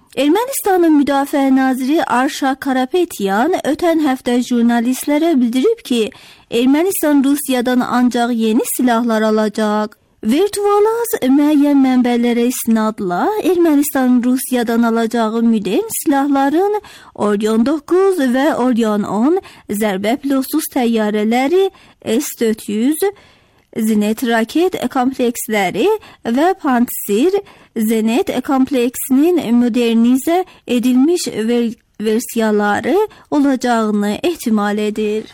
[SPEAKER 8] Ermənistanın Müdafiə naziri Arşak Karapetyan ötən həftə jurnalistlərə bildirib ki, Ermənistan Rusiyadan ancaq yeni silahlar alacaq. Virtualaz müəyyən mənbələrə istinadla Ermənistan Rusiyadan alacağı modern silahların Orion doqquz və Orion on zərbə pilotsuz təyyarələri, S dörd yüz, Zenit raket kompleksləri və Pantsir Zenit kompleksinin modernizə edilmiş ver versiyaları olacağını ehtimal edir.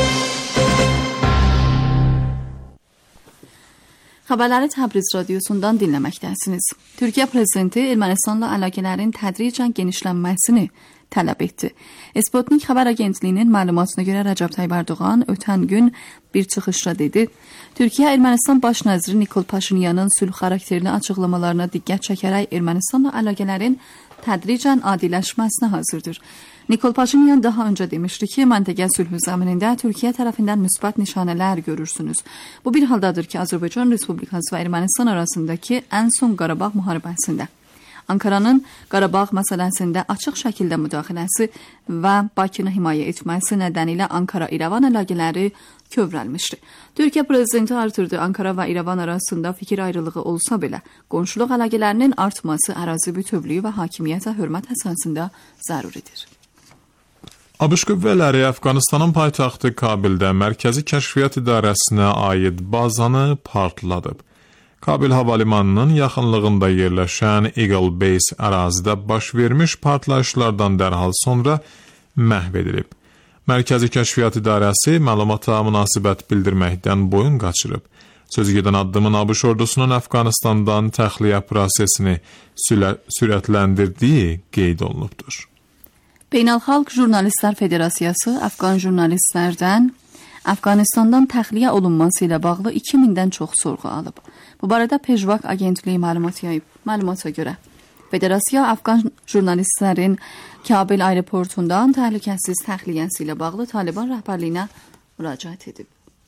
[SPEAKER 3] Xəbərləri Təbriz radiosundan dinləməkdəsiniz. Türkiyə prezidenti Ermənistanla əlaqələrin tədricən genişlənməsini tələb etdi. Sputnik xəbər agentliyinin məlumatına görə Rəcəb Tayyib Ərdoğan ötən gün bir çıxışda dedi: Türkiyə Ermənistan baş naziri Nikol Paşinyanın sülh xarakterli açıqlamalarına diqqət çəkərək Ermənistanla əlaqələrin tədricən adiləşməsinə hazırdır. Nikol Paşinyan daha öncə demişdi ki, məntəqə sülhü zəminində Türkiyə tərəfindən müsbət nişanələr görürsünüz. Bu bir haldadır ki, Azərbaycan Respublikası və Ermənistan arasındakı ən son Qarabağ müharibəsində Ankaranın Qarabağ məsələsində açıq şəkildə müdaxiləsi və Bakını himayə etməsi nedenilə Ankara-İrəvan əlaqələri kövrəlmişdi. Türkiyə prezidenti artırdı. Ankara və İrəvan arasında fikir ayrılığı olsa belə, qonşuluq əlaqələrinin artması ərazi bütövlüyü və hakimiyyətə hörmət əsasında zəruridir.
[SPEAKER 7] ABŞ qüvvələri Əfqanistanın paytaxtı Kabildə Mərkəzi Kəşfiyyat İdarəsinə aid bazanı partladıb. Kabil hava limanının yaxınlığında yerləşən Eagle Base ərazidə baş vermiş partlayışlardan dərhal sonra məhv edilib. Mərkəzi Kəşfiyyat İdarəsi məlumata münasibət bildirməkdən boyun qaçırıb. Sözügedən addımın ABŞ ordusunun Əfqanistandan təxliyə prosesini sürətləndirdiyi qeyd olunubdur.
[SPEAKER 3] Beynəlxalq Jurnalistlər Federasiyası Əfqan jurnalistlərdən Əfqanistandan təxliyə olunması ilə bağlı iki mindən çox sorğu alıb. Bu barədə Pejvak agentliyi məlumat yayıb. Məlumata görə Federasiya Əfqan jurnalistlərin Kabil aeroportundan təhlükəsiz təxliyəsi ilə bağlı Taliban rəhbərliyinə müraciət edib.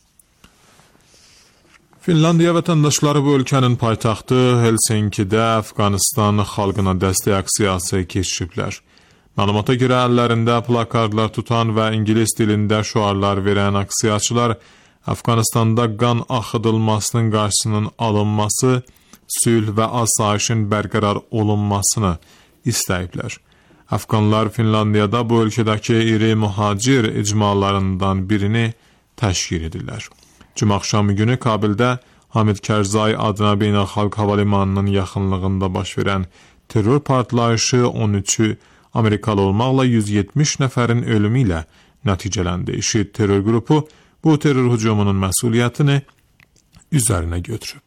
[SPEAKER 7] Finlandiya vətəndaşları bu ölkənin paytaxtı Helsinkidə Əfqanistan xalqına dəstək aksiyası keçiriblər. Məlumata görə əllərində plakardlar tutan və ingilis dilində şüarlar verən aksiyaçılar Əfqanistanda qan axıdılmasının qarşısının alınması, sülh və asayişin bərqərar olunmasını istəyiblər. Əfqanlar Finlandiyada bu ölkədəki iri mühacir icmalarından birini təşkil edirlər. Cümə axşamı günü Kabildə Hamid Kərzai adına beynəlxalq hava limanının yaxınlığında baş verən terror partlayışı on üçü Amerikalı olmaqla yüz yetmiş nəfərin ölümü ilə nəticələndi. IŞİD terror qrupu bu terror hücumunun məsuliyyətini üzərinə götürüb.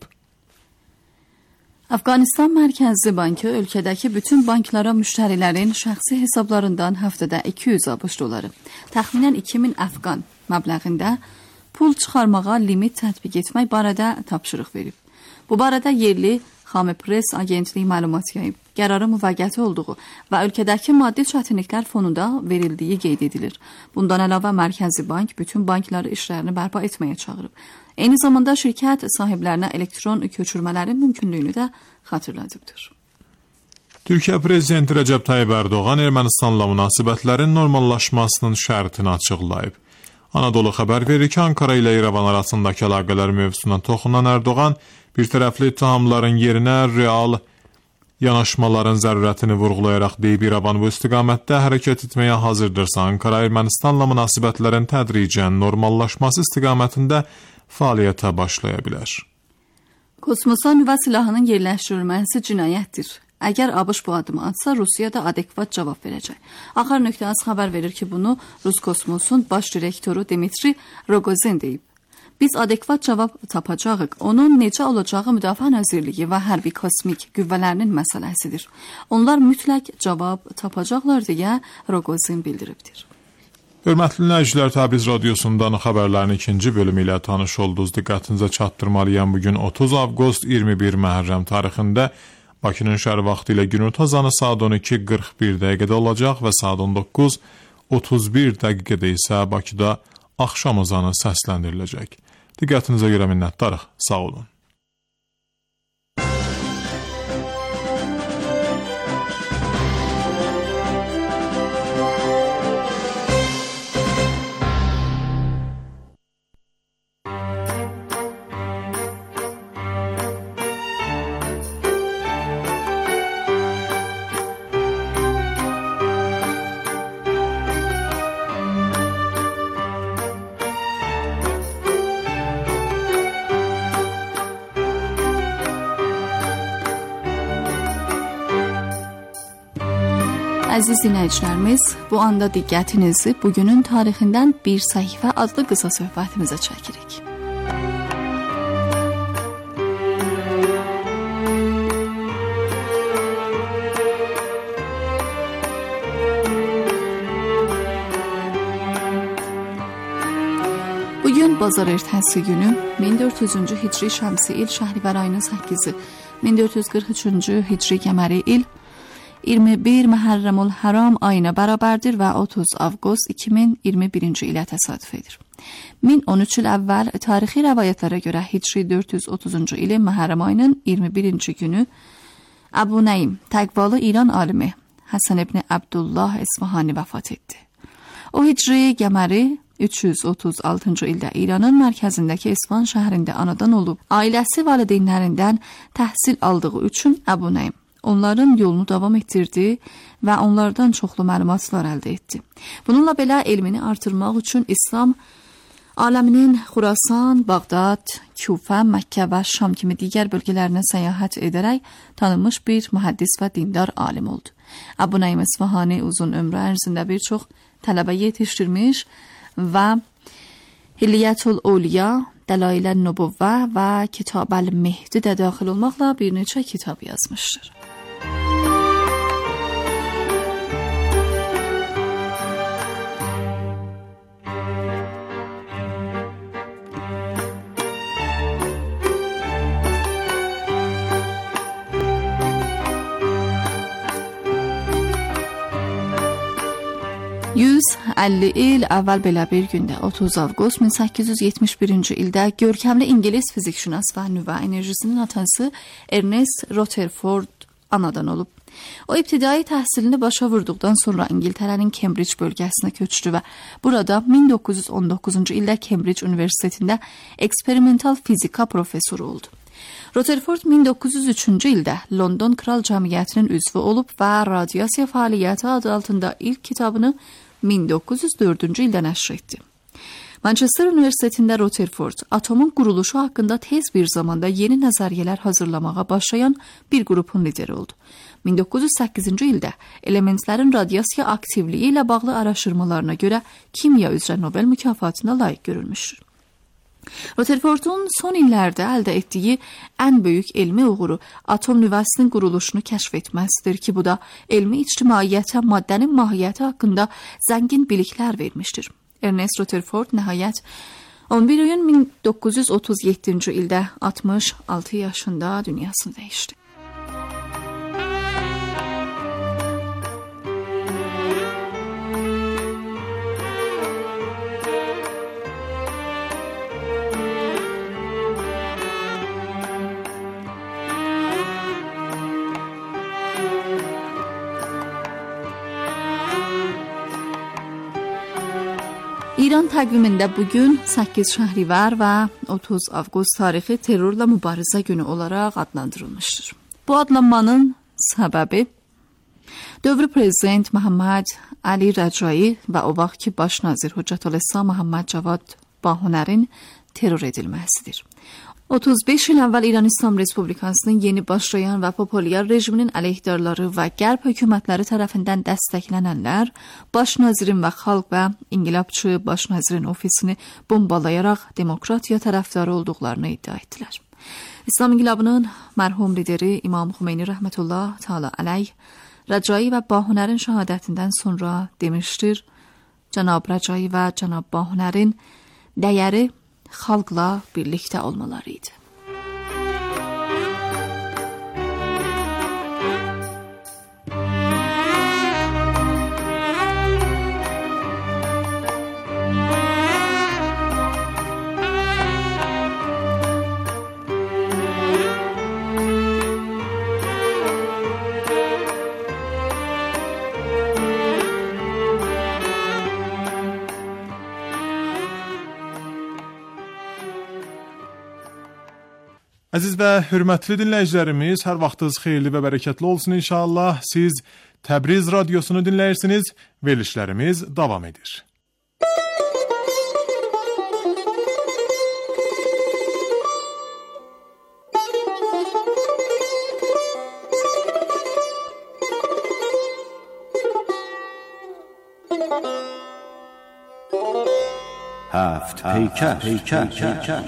[SPEAKER 3] Əfqanistan Mərkəzi Bankı ölkədəki bütün banklara müştərilərin şəxsi hesablarından həftədə iki yüz ABŞ doları, təxminən iki min Əfqan məbləğində pul çıxarmağa limit tətbiq etmək barədə tapşırıq verib. Bu barədə yerli Xame Press agentliyi məlumat yayıb. Qərarın müvəqqəti olduğu və ölkədəki maddi çətinliklər fonunda verildiyi qeyd edilir. Bundan əlavə Mərkəzi Bank bütün bankları işlərini bərpa etməyə çağırıb. Eyni zamanda şirkət sahiblərinə elektron köçürmələrin mümkünlüyünü də xatırladıbdır.
[SPEAKER 7] Türkiyə prezidenti Rəcəb Tayyib Ərdoğan Ermənistanla münasibətlərin normallaşmasının şərtini açıqlayıb. Anadolu xəbər verir ki, Ankara ilə İrəvan arasındakı əlaqələr mövzusuna toxunan Ərdoğan bir tərəfli ittihamların yerinə real yanaşmaların zərurətini vurğulayaraq deyib, İrəvan bu istiqamətdə hərəkət etməyə hazırdırsa, Ankara Ermənistanla münasibətlərin tədricən normallaşması istiqamətində fəaliyyətə başlaya bilər.
[SPEAKER 3] Kosmosa nüvə silahının yerləşdirilməsi cinayətdir. Əgər ABŞ bu adımı atsa, Rusiya da adekvat cavab verəcək. Axar nöqtəaz xəbər verir ki, bunu Roskosmosun baş direktoru Dmitri Rogozin deyib. Biz adekvat cavab tapacağıq. Onun necə olacağı Müdafiə Nazirliyi və hərbi kosmik qüvvələrinin məsələsidir. Onlar mütləq cavab tapacaqlar deyə Rogozin bildiribdir.
[SPEAKER 7] Hörmətli dinləyicilər, Təbriz radiosundan xəbərlərin ikinci bölümü ilə tanış oldunuz. Diqqətinizə çatdırmalıyam. Bugün otuz avqust iyirmi bir Məhərrəm tarixində Bakının şəhər vaxtı ilə günorta azanı saat on iki qırx bir dəqiqədə olacaq və saat on doqquz otuz bir dəqiqədə isə Bakıda axşam azanı səsləndiriləcək. Diqqətinizə görə minnətdarıq. Sağ olun.
[SPEAKER 3] Əziz dinləyicilərimiz, bu anda diqqətinizi bugünün tarixindən bir səhifə adlı qısa söhbətimizə çəkirik. Bugün bazar ertəsi günü min dörd yüzüncü hicri şəmsi il Şəhrivər ayının səkkizi, min dörd yüz qırx üçüncü hicri qəməri il iyirmi bir Məhərrəmül Haram ayına bərabərdir və otuz avqust iki min iyirmi birinci ilə təsadüf edir. min on üç il əvvəl tarixi rəvayətlərə görə hicri dörd yüz otuzuncu ilin Məhərrəm ayının iyirmi birinci günü Əbu Nəym, təqvalı İran alimi Həsən ibn Abdullah İsfahani vəfat etdi. O hicri qəməri üç yüz otuz altıncı ildə İranın mərkəzindəki İsfahan şəhərində anadan olub, ailəsi valideynlərindən təhsil aldığı üçün Əbu Nəym onların yolunu davam etdirdi və onlardan çoxlu məlumatlar əldə etdi. Bununla belə elmini artırmaq üçün İslam aləminin Xurasan, Bağdad, Küfə, Məkkə və Şam kimi digər bölgələrinə səyahət edərək tanınmış bir mühəddis və dindar alim oldu. Əbu Nəym İsfahani uzun ömrü ərzində bir çox tələbə yetişdirmiş və Hilliyyətül Awliya, Dəlail-i Nübüvvə və Kitab-ül Mehdi də daxil olmaqla bir neçə kitab yazmışdır. yüz əlli il əvvəl belə bir gündə otuz avqust min səkkiz yüz yetmiş birinci ildə görkəmli İngilis fizikşünas və nüvə enerjisinin atası Ernest Rutherford anadan olub. O ibtidai təhsilini başa vurduqdan sonra İngiltərənin Cambridge bölgəsinə köçdü və burada min doqquz yüz on doqquzuncu ildə Cambridge Universitetində eksperimental fizika professoru oldu. Rutherford min doqquz yüz üçüncü ildə London Kral Cəmiyyətinin üzvü olub və radiasiya fəaliyyəti adı altında ilk kitabını min doqquz yüz dördüncü ildə nəşr etdi. Manchester Universitetində Rutherford atomun quruluşu haqqında tez bir zamanda yeni nəzəriyyələr hazırlamağa başlayan bir qrupun lideri oldu. min doqquz yüz səkkizinci ildə elementlərin radiasiya aktivliyi ilə bağlı araşdırmalarına görə kimya üzrə Nobel mükafatına layiq görülmüşdür. Rutherfordun son illərdə əldə etdiyi ən böyük elmi uğuru atom nüvəsinin quruluşunu kəşf etməsidir ki, bu da elmi ictimaiyyətə maddənin mahiyyəti haqqında zəngin biliklər vermişdir. Ernest Rutherford nəhayət on bir iyun min doqquz yüz otuz yeddinci ildə altmış altı yaşında dünyasını dəyişdi. İran təqvimində bugün səkkiz Şəhrivər və otuz avqust tarixi terrorla mübarizə günü olaraq adlandırılmışdır. Bu adlanmanın səbəbi dövrü prezident Məhəmməd Əli Rəcai və o vaxtki baş nazir Hüccətül-İslam Məhəmməd Cavad Bahunərin terror edilməsidir. otuz beş il əvvəl İran İslam Respublikasının yeni başlayan və populyar rejiminin əleyhdarları və qərb hökumətləri tərəfindən dəstəklənənlər baş nazirin və xalq və inqilabçı baş nazirin ofisini bombalayaraq demokratiya tərəfdarı olduqlarını iddia etdilər. İslam inqilabının mərhum lideri İmam Xümeyni rəhmətullah təala əleyh Rəcai və Bahunərin şəhadətindən sonra demişdir: Cənab Rəcai və cənab Bahunərin dəyəri xalqla birlikdə olmaları idi.
[SPEAKER 7] Əziz və hörmətli dinləyicilərimiz, hər vaxtınız xeyirli və bərəkətli olsun inşallah. Siz Təbriz radiosunu dinləyirsiniz, verilişlərimiz davam edir.
[SPEAKER 1] هفت پیکر پیکر پیکر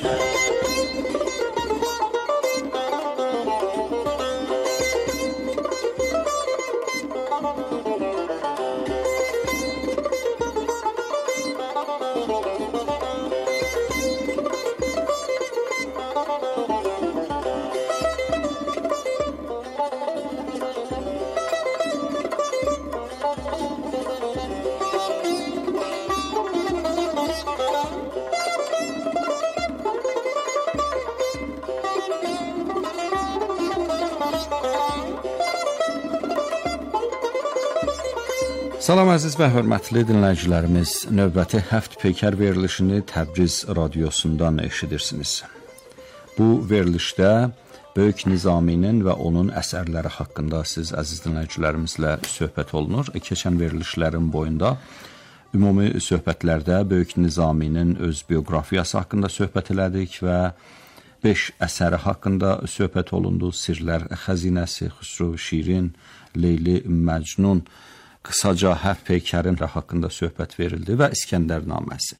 [SPEAKER 1] Salam əziz və hörmətli dinləyicilərimiz, növbəti həft peykər verilişini Təbriz radiosundan eşidirsiniz. Bu verilişdə Böyük Nizaminin və onun əsərləri haqqında siz əziz dinləyicilərimizlə söhbət olunur. Keçən verilişlərin boyunda ümumi söhbətlərdə Böyük Nizaminin öz bioqrafiyası haqqında söhbət elədik və beş əsəri haqqında söhbət olundu. Sirlər Xəzinəsi, Xüsrü Şirin, Leyli Məcnun, qısaca həft peykərin haqqında söhbət verildi və İskəndərnaməsi.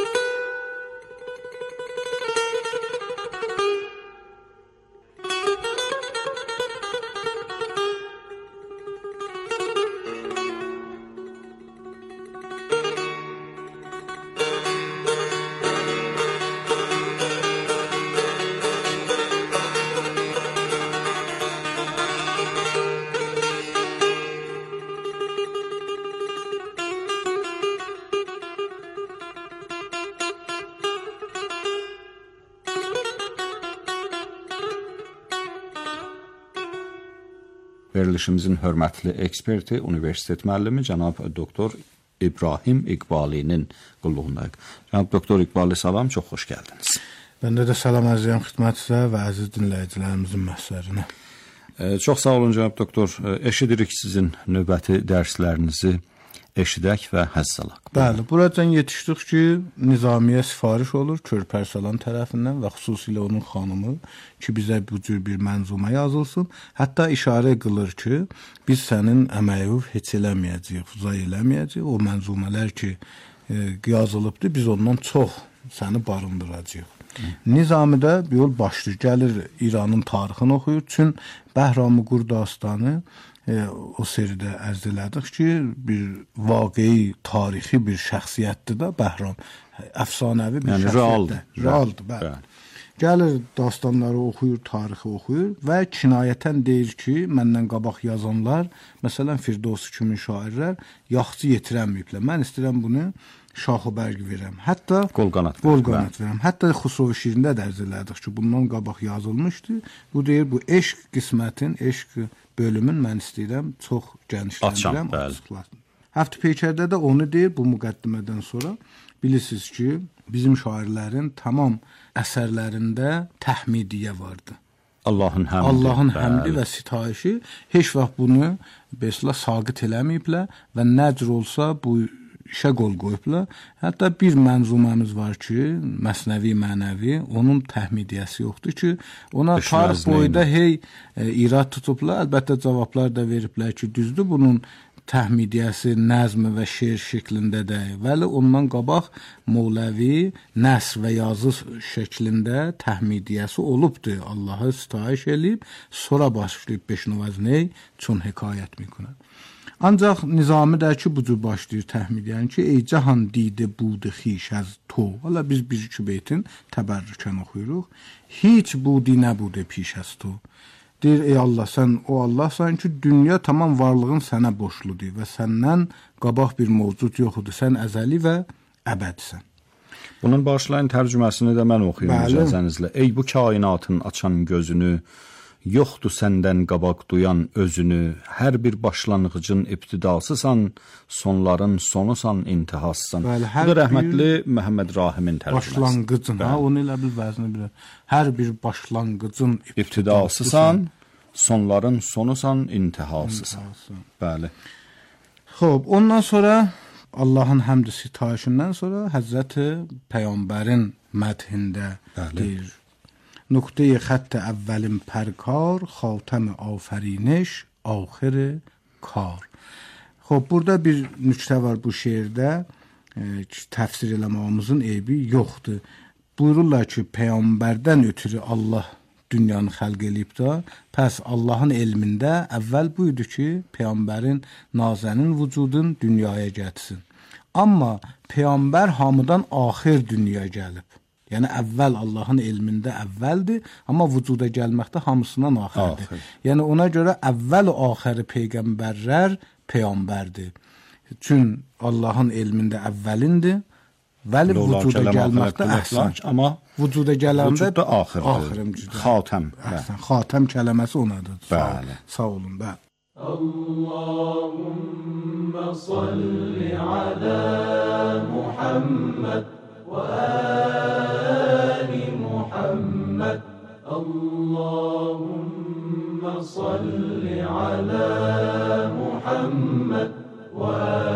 [SPEAKER 1] Verilişimizin hörmətli eksperti, universitet müəllimi cənab doktor İbrahim İqbalinin qulluğundayıq. Cənab doktor İqbali, salam, çox xoş gəldiniz.
[SPEAKER 9] Bəndə də salam əzizəm xidmətinizə və əziz dinləyicilərimizin məhsərinə.
[SPEAKER 1] E, çox sağ olun cənab doktor. E, eşidirik sizin növbəti dərslərinizi eşidək və həzz alaq.
[SPEAKER 9] Bəli, buradan yetişdik ki, Nizamiyə sifariş olur Körpərsalan tərəfindən və xüsusilə onun xanımı ki, bizə bu cür bir mənzumə yazılsın. Hətta işarə qılır ki, biz sənin əməyi heç eləməyəcəyik, zay eləməyəcəyik. O mənzumələr ki, e, yazılıbdır, biz ondan çox səni barındıracağıq. Nizamidə bir yol başlayır, gəlir İranın tarixini oxuyur. Çün Bəhram-ı Qurdastanı E, o seridə ərz elədik ki, bir vaqei, tarixi bir şəxsiyyətdir də Bəhram. Əfsanəvi bir yəni, şəxsiyyətdir. Realdır, bəli. Gəlir dastanları oxuyur, tarixi oxuyur və kinayətən deyir ki, məndən qabaq yazanlar, məsələn Firdovsi kimi şairlər yaxşı yetirəməyiblər. Mən istəyirəm bunu şaxı bərgi verəm. Hətta
[SPEAKER 1] qol-qanat
[SPEAKER 9] verəm. verəm. Hətta Xüsrü Şirində də ərz elədik ki, bundan qabaq yazılmışdı. Bu deyir, bu eşq qismətin, eşq bölümün mən istəyirəm çox genişləndirəm, açıqlasın. Həft peykərdə də onu deyir, bu müqəddimədən sonra bilirsiniz ki, bizim şairlərin tamam əsərlərində təhmidiyyə vardı.
[SPEAKER 1] Allahın həmdi,
[SPEAKER 9] Allahın həmdi və sitayişi heç vaxt bunu beslə saqit eləməyiblər və nəcr olsa bu işə qol qoyublar. Hətta bir mənzuməmiz var ki, məsnəvi mənəvi, onun təhmidiyyəsi yoxdur ki, ona tarix boyda hey e, irad tutublar. Əlbəttə cavablar da veriblər ki, düzdür, bunun təhmidiyyəsi nəzm və şeir şəklində də, vəli ondan qabaq Moğləvi nəsr və yazı şəklində təhmidiyyəsi olubdur. Allahı sitayiş eləyib, sonra başlayıb beşnuvəzney çün hekayət mikunad. Ancaq Nizami ki, bu cür başlayır təhmidiyyəni ki, ey cahan didə budu xiş az to. Valla biz bir iki beytin təbərrükən oxuyuruq. Hiç budi nəbudu piş az to. Deyir, ey Allah, sən o Allahsan ki, dünya tamam varlığın sənə boşludur və səndən qabaq bir mövcud yoxdur. Sən əzəli və əbədsən.
[SPEAKER 1] Bunun başlayın tərcüməsini də mən oxuyum icazənizlə. Ey bu kainatın açan gözünü, yoxdur səndən qabaq duyan özünü, hər bir başlanğıcın ibtidasısan, sonların sonusan, intihasısan.
[SPEAKER 9] Bəli,
[SPEAKER 1] bu da rəhmətli Məhəmməd Rahimin tərcüməsi.
[SPEAKER 9] Başlanğıcın, ha, onu elə bil vəzni bilir. Hər bir başlanğıcın
[SPEAKER 1] ibtidasısan, sonların sonusan, intihasısan. Bəli.
[SPEAKER 9] Xoş, ondan sonra Allahın həmd sitayişindən sonra Həzrəti Peyğəmbərin mədhində deyir. Nöqtə-i xətt əvvəlim pərkar, xatəm afəriniş, axir kar. Xoş, burada bir nüktə var bu şeirdə. e, təfsir eləməyimizin eybi yoxdur. Buyururlar ki, peyğəmbərdən ötürü Allah dünyanı xəlq eləyib də, pəs Allahın elmində əvvəl buydu ki, peyğəmbərin nazənin vücudun dünyaya gətirsin. Amma peyğəmbər hamıdan axir dünyaya gəlib. Yəni əvvəl Allahın elmində əvvəldir, amma vücuda gəlməkdə hamısından axirdir. Axir. Yəni ona görə əvvəl və axiri peyğəmbərlər peyğəmbərdir. Çün Allahın elmində əvvəlindir. Vəli vücuda gəlməkdə əhsən. Amma vücuda gələndə axirdir.
[SPEAKER 10] Xatəm.
[SPEAKER 9] Əhsən. Xatəm kəlməsi onadır.
[SPEAKER 10] Bəli.
[SPEAKER 9] Sağ olun. Bəli.
[SPEAKER 4] Allahumma salli ala Muhammad və ali Muhammad. Allahumma salli ala Muhammad və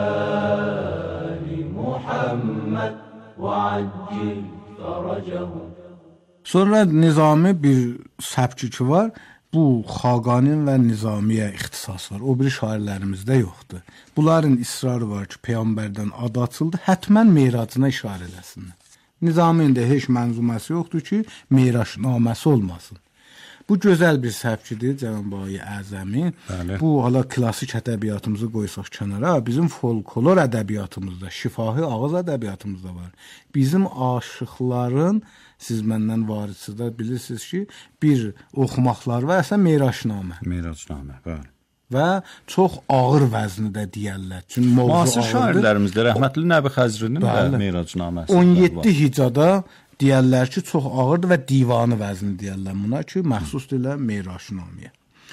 [SPEAKER 4] ali Muhammad və accil faracahu.
[SPEAKER 9] Sonra Nizami bir səbki ki var. Bu Xaqanin və Nizamiyə ixtisas var. O biri şairlərimizdə yoxdur. Bunların israrı var ki, peyğəmbərdən ad açıldı, həttəmən Meracına işarə eləsinlər. Nizaminin də heç mənzuməsi yoxdur ki, Meraçnaməsi olmasın. Bu gözəl bir səbkidir Cənab-ı Əzəmi. Bəli. Bu hala klassik ədəbiyyatımızı qoysaq kənara, bizim folklor ədəbiyyatımızda, şifahi ağız ədəbiyyatımızda var. Bizim aşıqların, siz məndən varidsizdə bilirsiniz ki, bir oxumaqlar və əsən Meraçnamə.
[SPEAKER 10] Meraçnamə, bəli.
[SPEAKER 9] Və çox ağır vəznidə deyərlər. Çünki mövzu ağırdır.
[SPEAKER 10] Müasir şairlərimizdə rəhmətli Nəbi Xəzrinin də Meraçnaməsi.
[SPEAKER 9] on yeddi hicada deyərlər ki, çox ağırdır və divanı vəzni deyərlər buna ki, məxsus deyirlər Meraçnaməyə.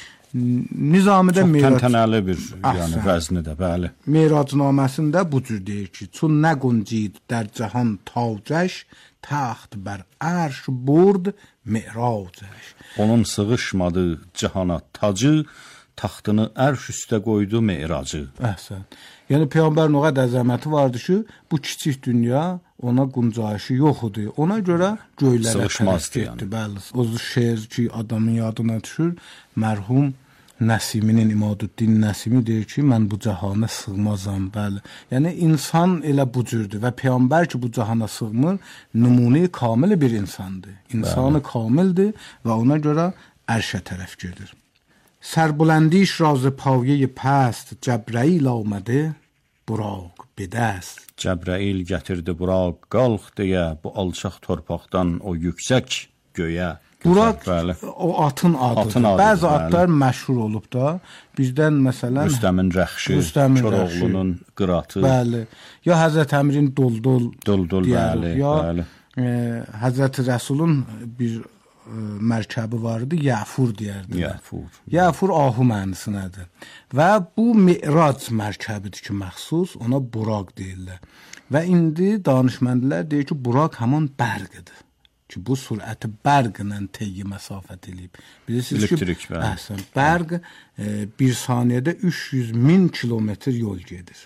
[SPEAKER 9] Nizamidə
[SPEAKER 10] çox
[SPEAKER 9] Merac...
[SPEAKER 10] təntənəli bir yəni, vəznidə, bəli.
[SPEAKER 9] Meracnaməsində bu cür deyir ki, çun nə quncid dər cahan tavcəş, taxt bər ərş burd meracəş.
[SPEAKER 10] Onun sığışmadı cihana tacı, taxtını ərş üstə qoydu meracı.
[SPEAKER 9] Əhsən. Yəni Peyğəmbərin o qədər əzəməti vardı ki, bu kiçik dünya ona quncayışı yox idi. Ona görə göylərə tərəf getdi. Yəni. Bəli. O şeir ki, adamın yadına düşür, mərhum Nəsiminin, İmaduddin Nəsimi deyir ki, mən bu cahana sığmazam, bəli. Yəni, insan elə bu cürdür və Peyğəmbər ki, bu cahana sığmır, nümuni kamil bir insandır. İnsanı bəli. Kamildir və ona görə ərşə tərəf gedir. Sərbuləndiş razı paviye pəst, Cəbrəil almədi, buraq bedəst.
[SPEAKER 10] Cəbrəil gətirdi buraq, qalx deyə, bu alçaq torpaqdan o yüksək göyə.
[SPEAKER 9] Buraq o atın adıdır. Atın adıdır. Bəzi atlar bəli. Məşhur olub da. Bizdən məsələn
[SPEAKER 10] Rüstəmin rəxşi, Koroğlunun qıratı. Bəli.
[SPEAKER 9] Ya Həzrət Əmirin doldol.
[SPEAKER 10] Doldol bəli,
[SPEAKER 9] ya,
[SPEAKER 10] bəli.
[SPEAKER 9] E, Həzrət Rəsulun bir e, mərkəbi var idi, Yəfur deyərdi.
[SPEAKER 10] Yəfur.
[SPEAKER 9] Yəfur ahu mənisinədir. Və bu Mi'rac mərkəbidir ki, məxsus, ona buraq deyirlər. Və indi danışməndilər deyir ki, buraq həmin bərqidir. Ki bu sürəti bərqlə teyyi məsafət eləyib. Bilirsiniz
[SPEAKER 10] elektrik,
[SPEAKER 9] ki, əhsən, bərq e, bir saniyədə üç yüz min kilometr yol gedir.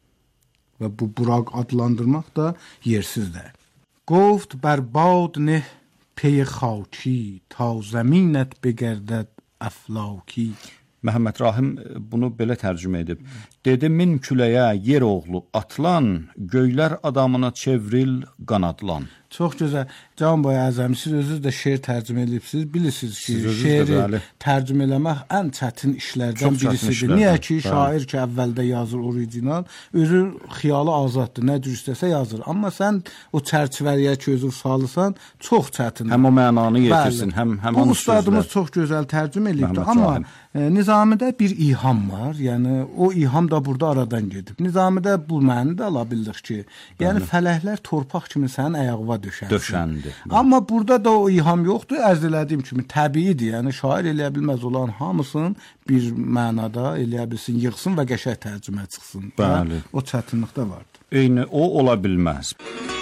[SPEAKER 9] Və bu buraq adlandırmaq da yersizdir. Qoft bərbad ne pey xaki, ta zəminət begərdəd əflaki.
[SPEAKER 10] Məhəmməd Rahim bunu belə tərcümə edib. Dedi, min küləyə yer oğlu atlan, göylər adamına çevril qanadlan.
[SPEAKER 9] Çox gözəl. Can Boy Əzəmi, siz özünüz də şeir tərcümə edibsiniz. Bilirsiniz ki, şeiri tərcümə eləmək ən çətin işlərdən birisidir. Niyə ki, şair ki, əvvəldə yazır orijinal, özü xiyalı azaddır, nə cür istəsə yazır. Amma sən o çərçivəliyə ki, özü salırsan, çox çətindir.
[SPEAKER 10] Həm o mənanı yetirsin, həm, həm
[SPEAKER 9] bu ustadımız çox gözəl tərcümə edibdir. Amma e, Nizamidə bir iham var. Yəni, o iham da burada aradan gedib. Nizamidə bu məni də ala bildik ki, yəni fələklər torpaq kimi sənin ayağına döşənsin.
[SPEAKER 10] Döşəndi.
[SPEAKER 9] Amma burada da o iham yoxdur. Ərz elədiyim kimi təbiidir. Yəni şair eləyə bilməz olan hamısını bir mənada eləyə bilsin, yığsın və qəşəng tərcümə çıxsın.
[SPEAKER 10] Bəli.
[SPEAKER 9] O çətinlik də vardır.
[SPEAKER 10] Eyni o ola bilməz.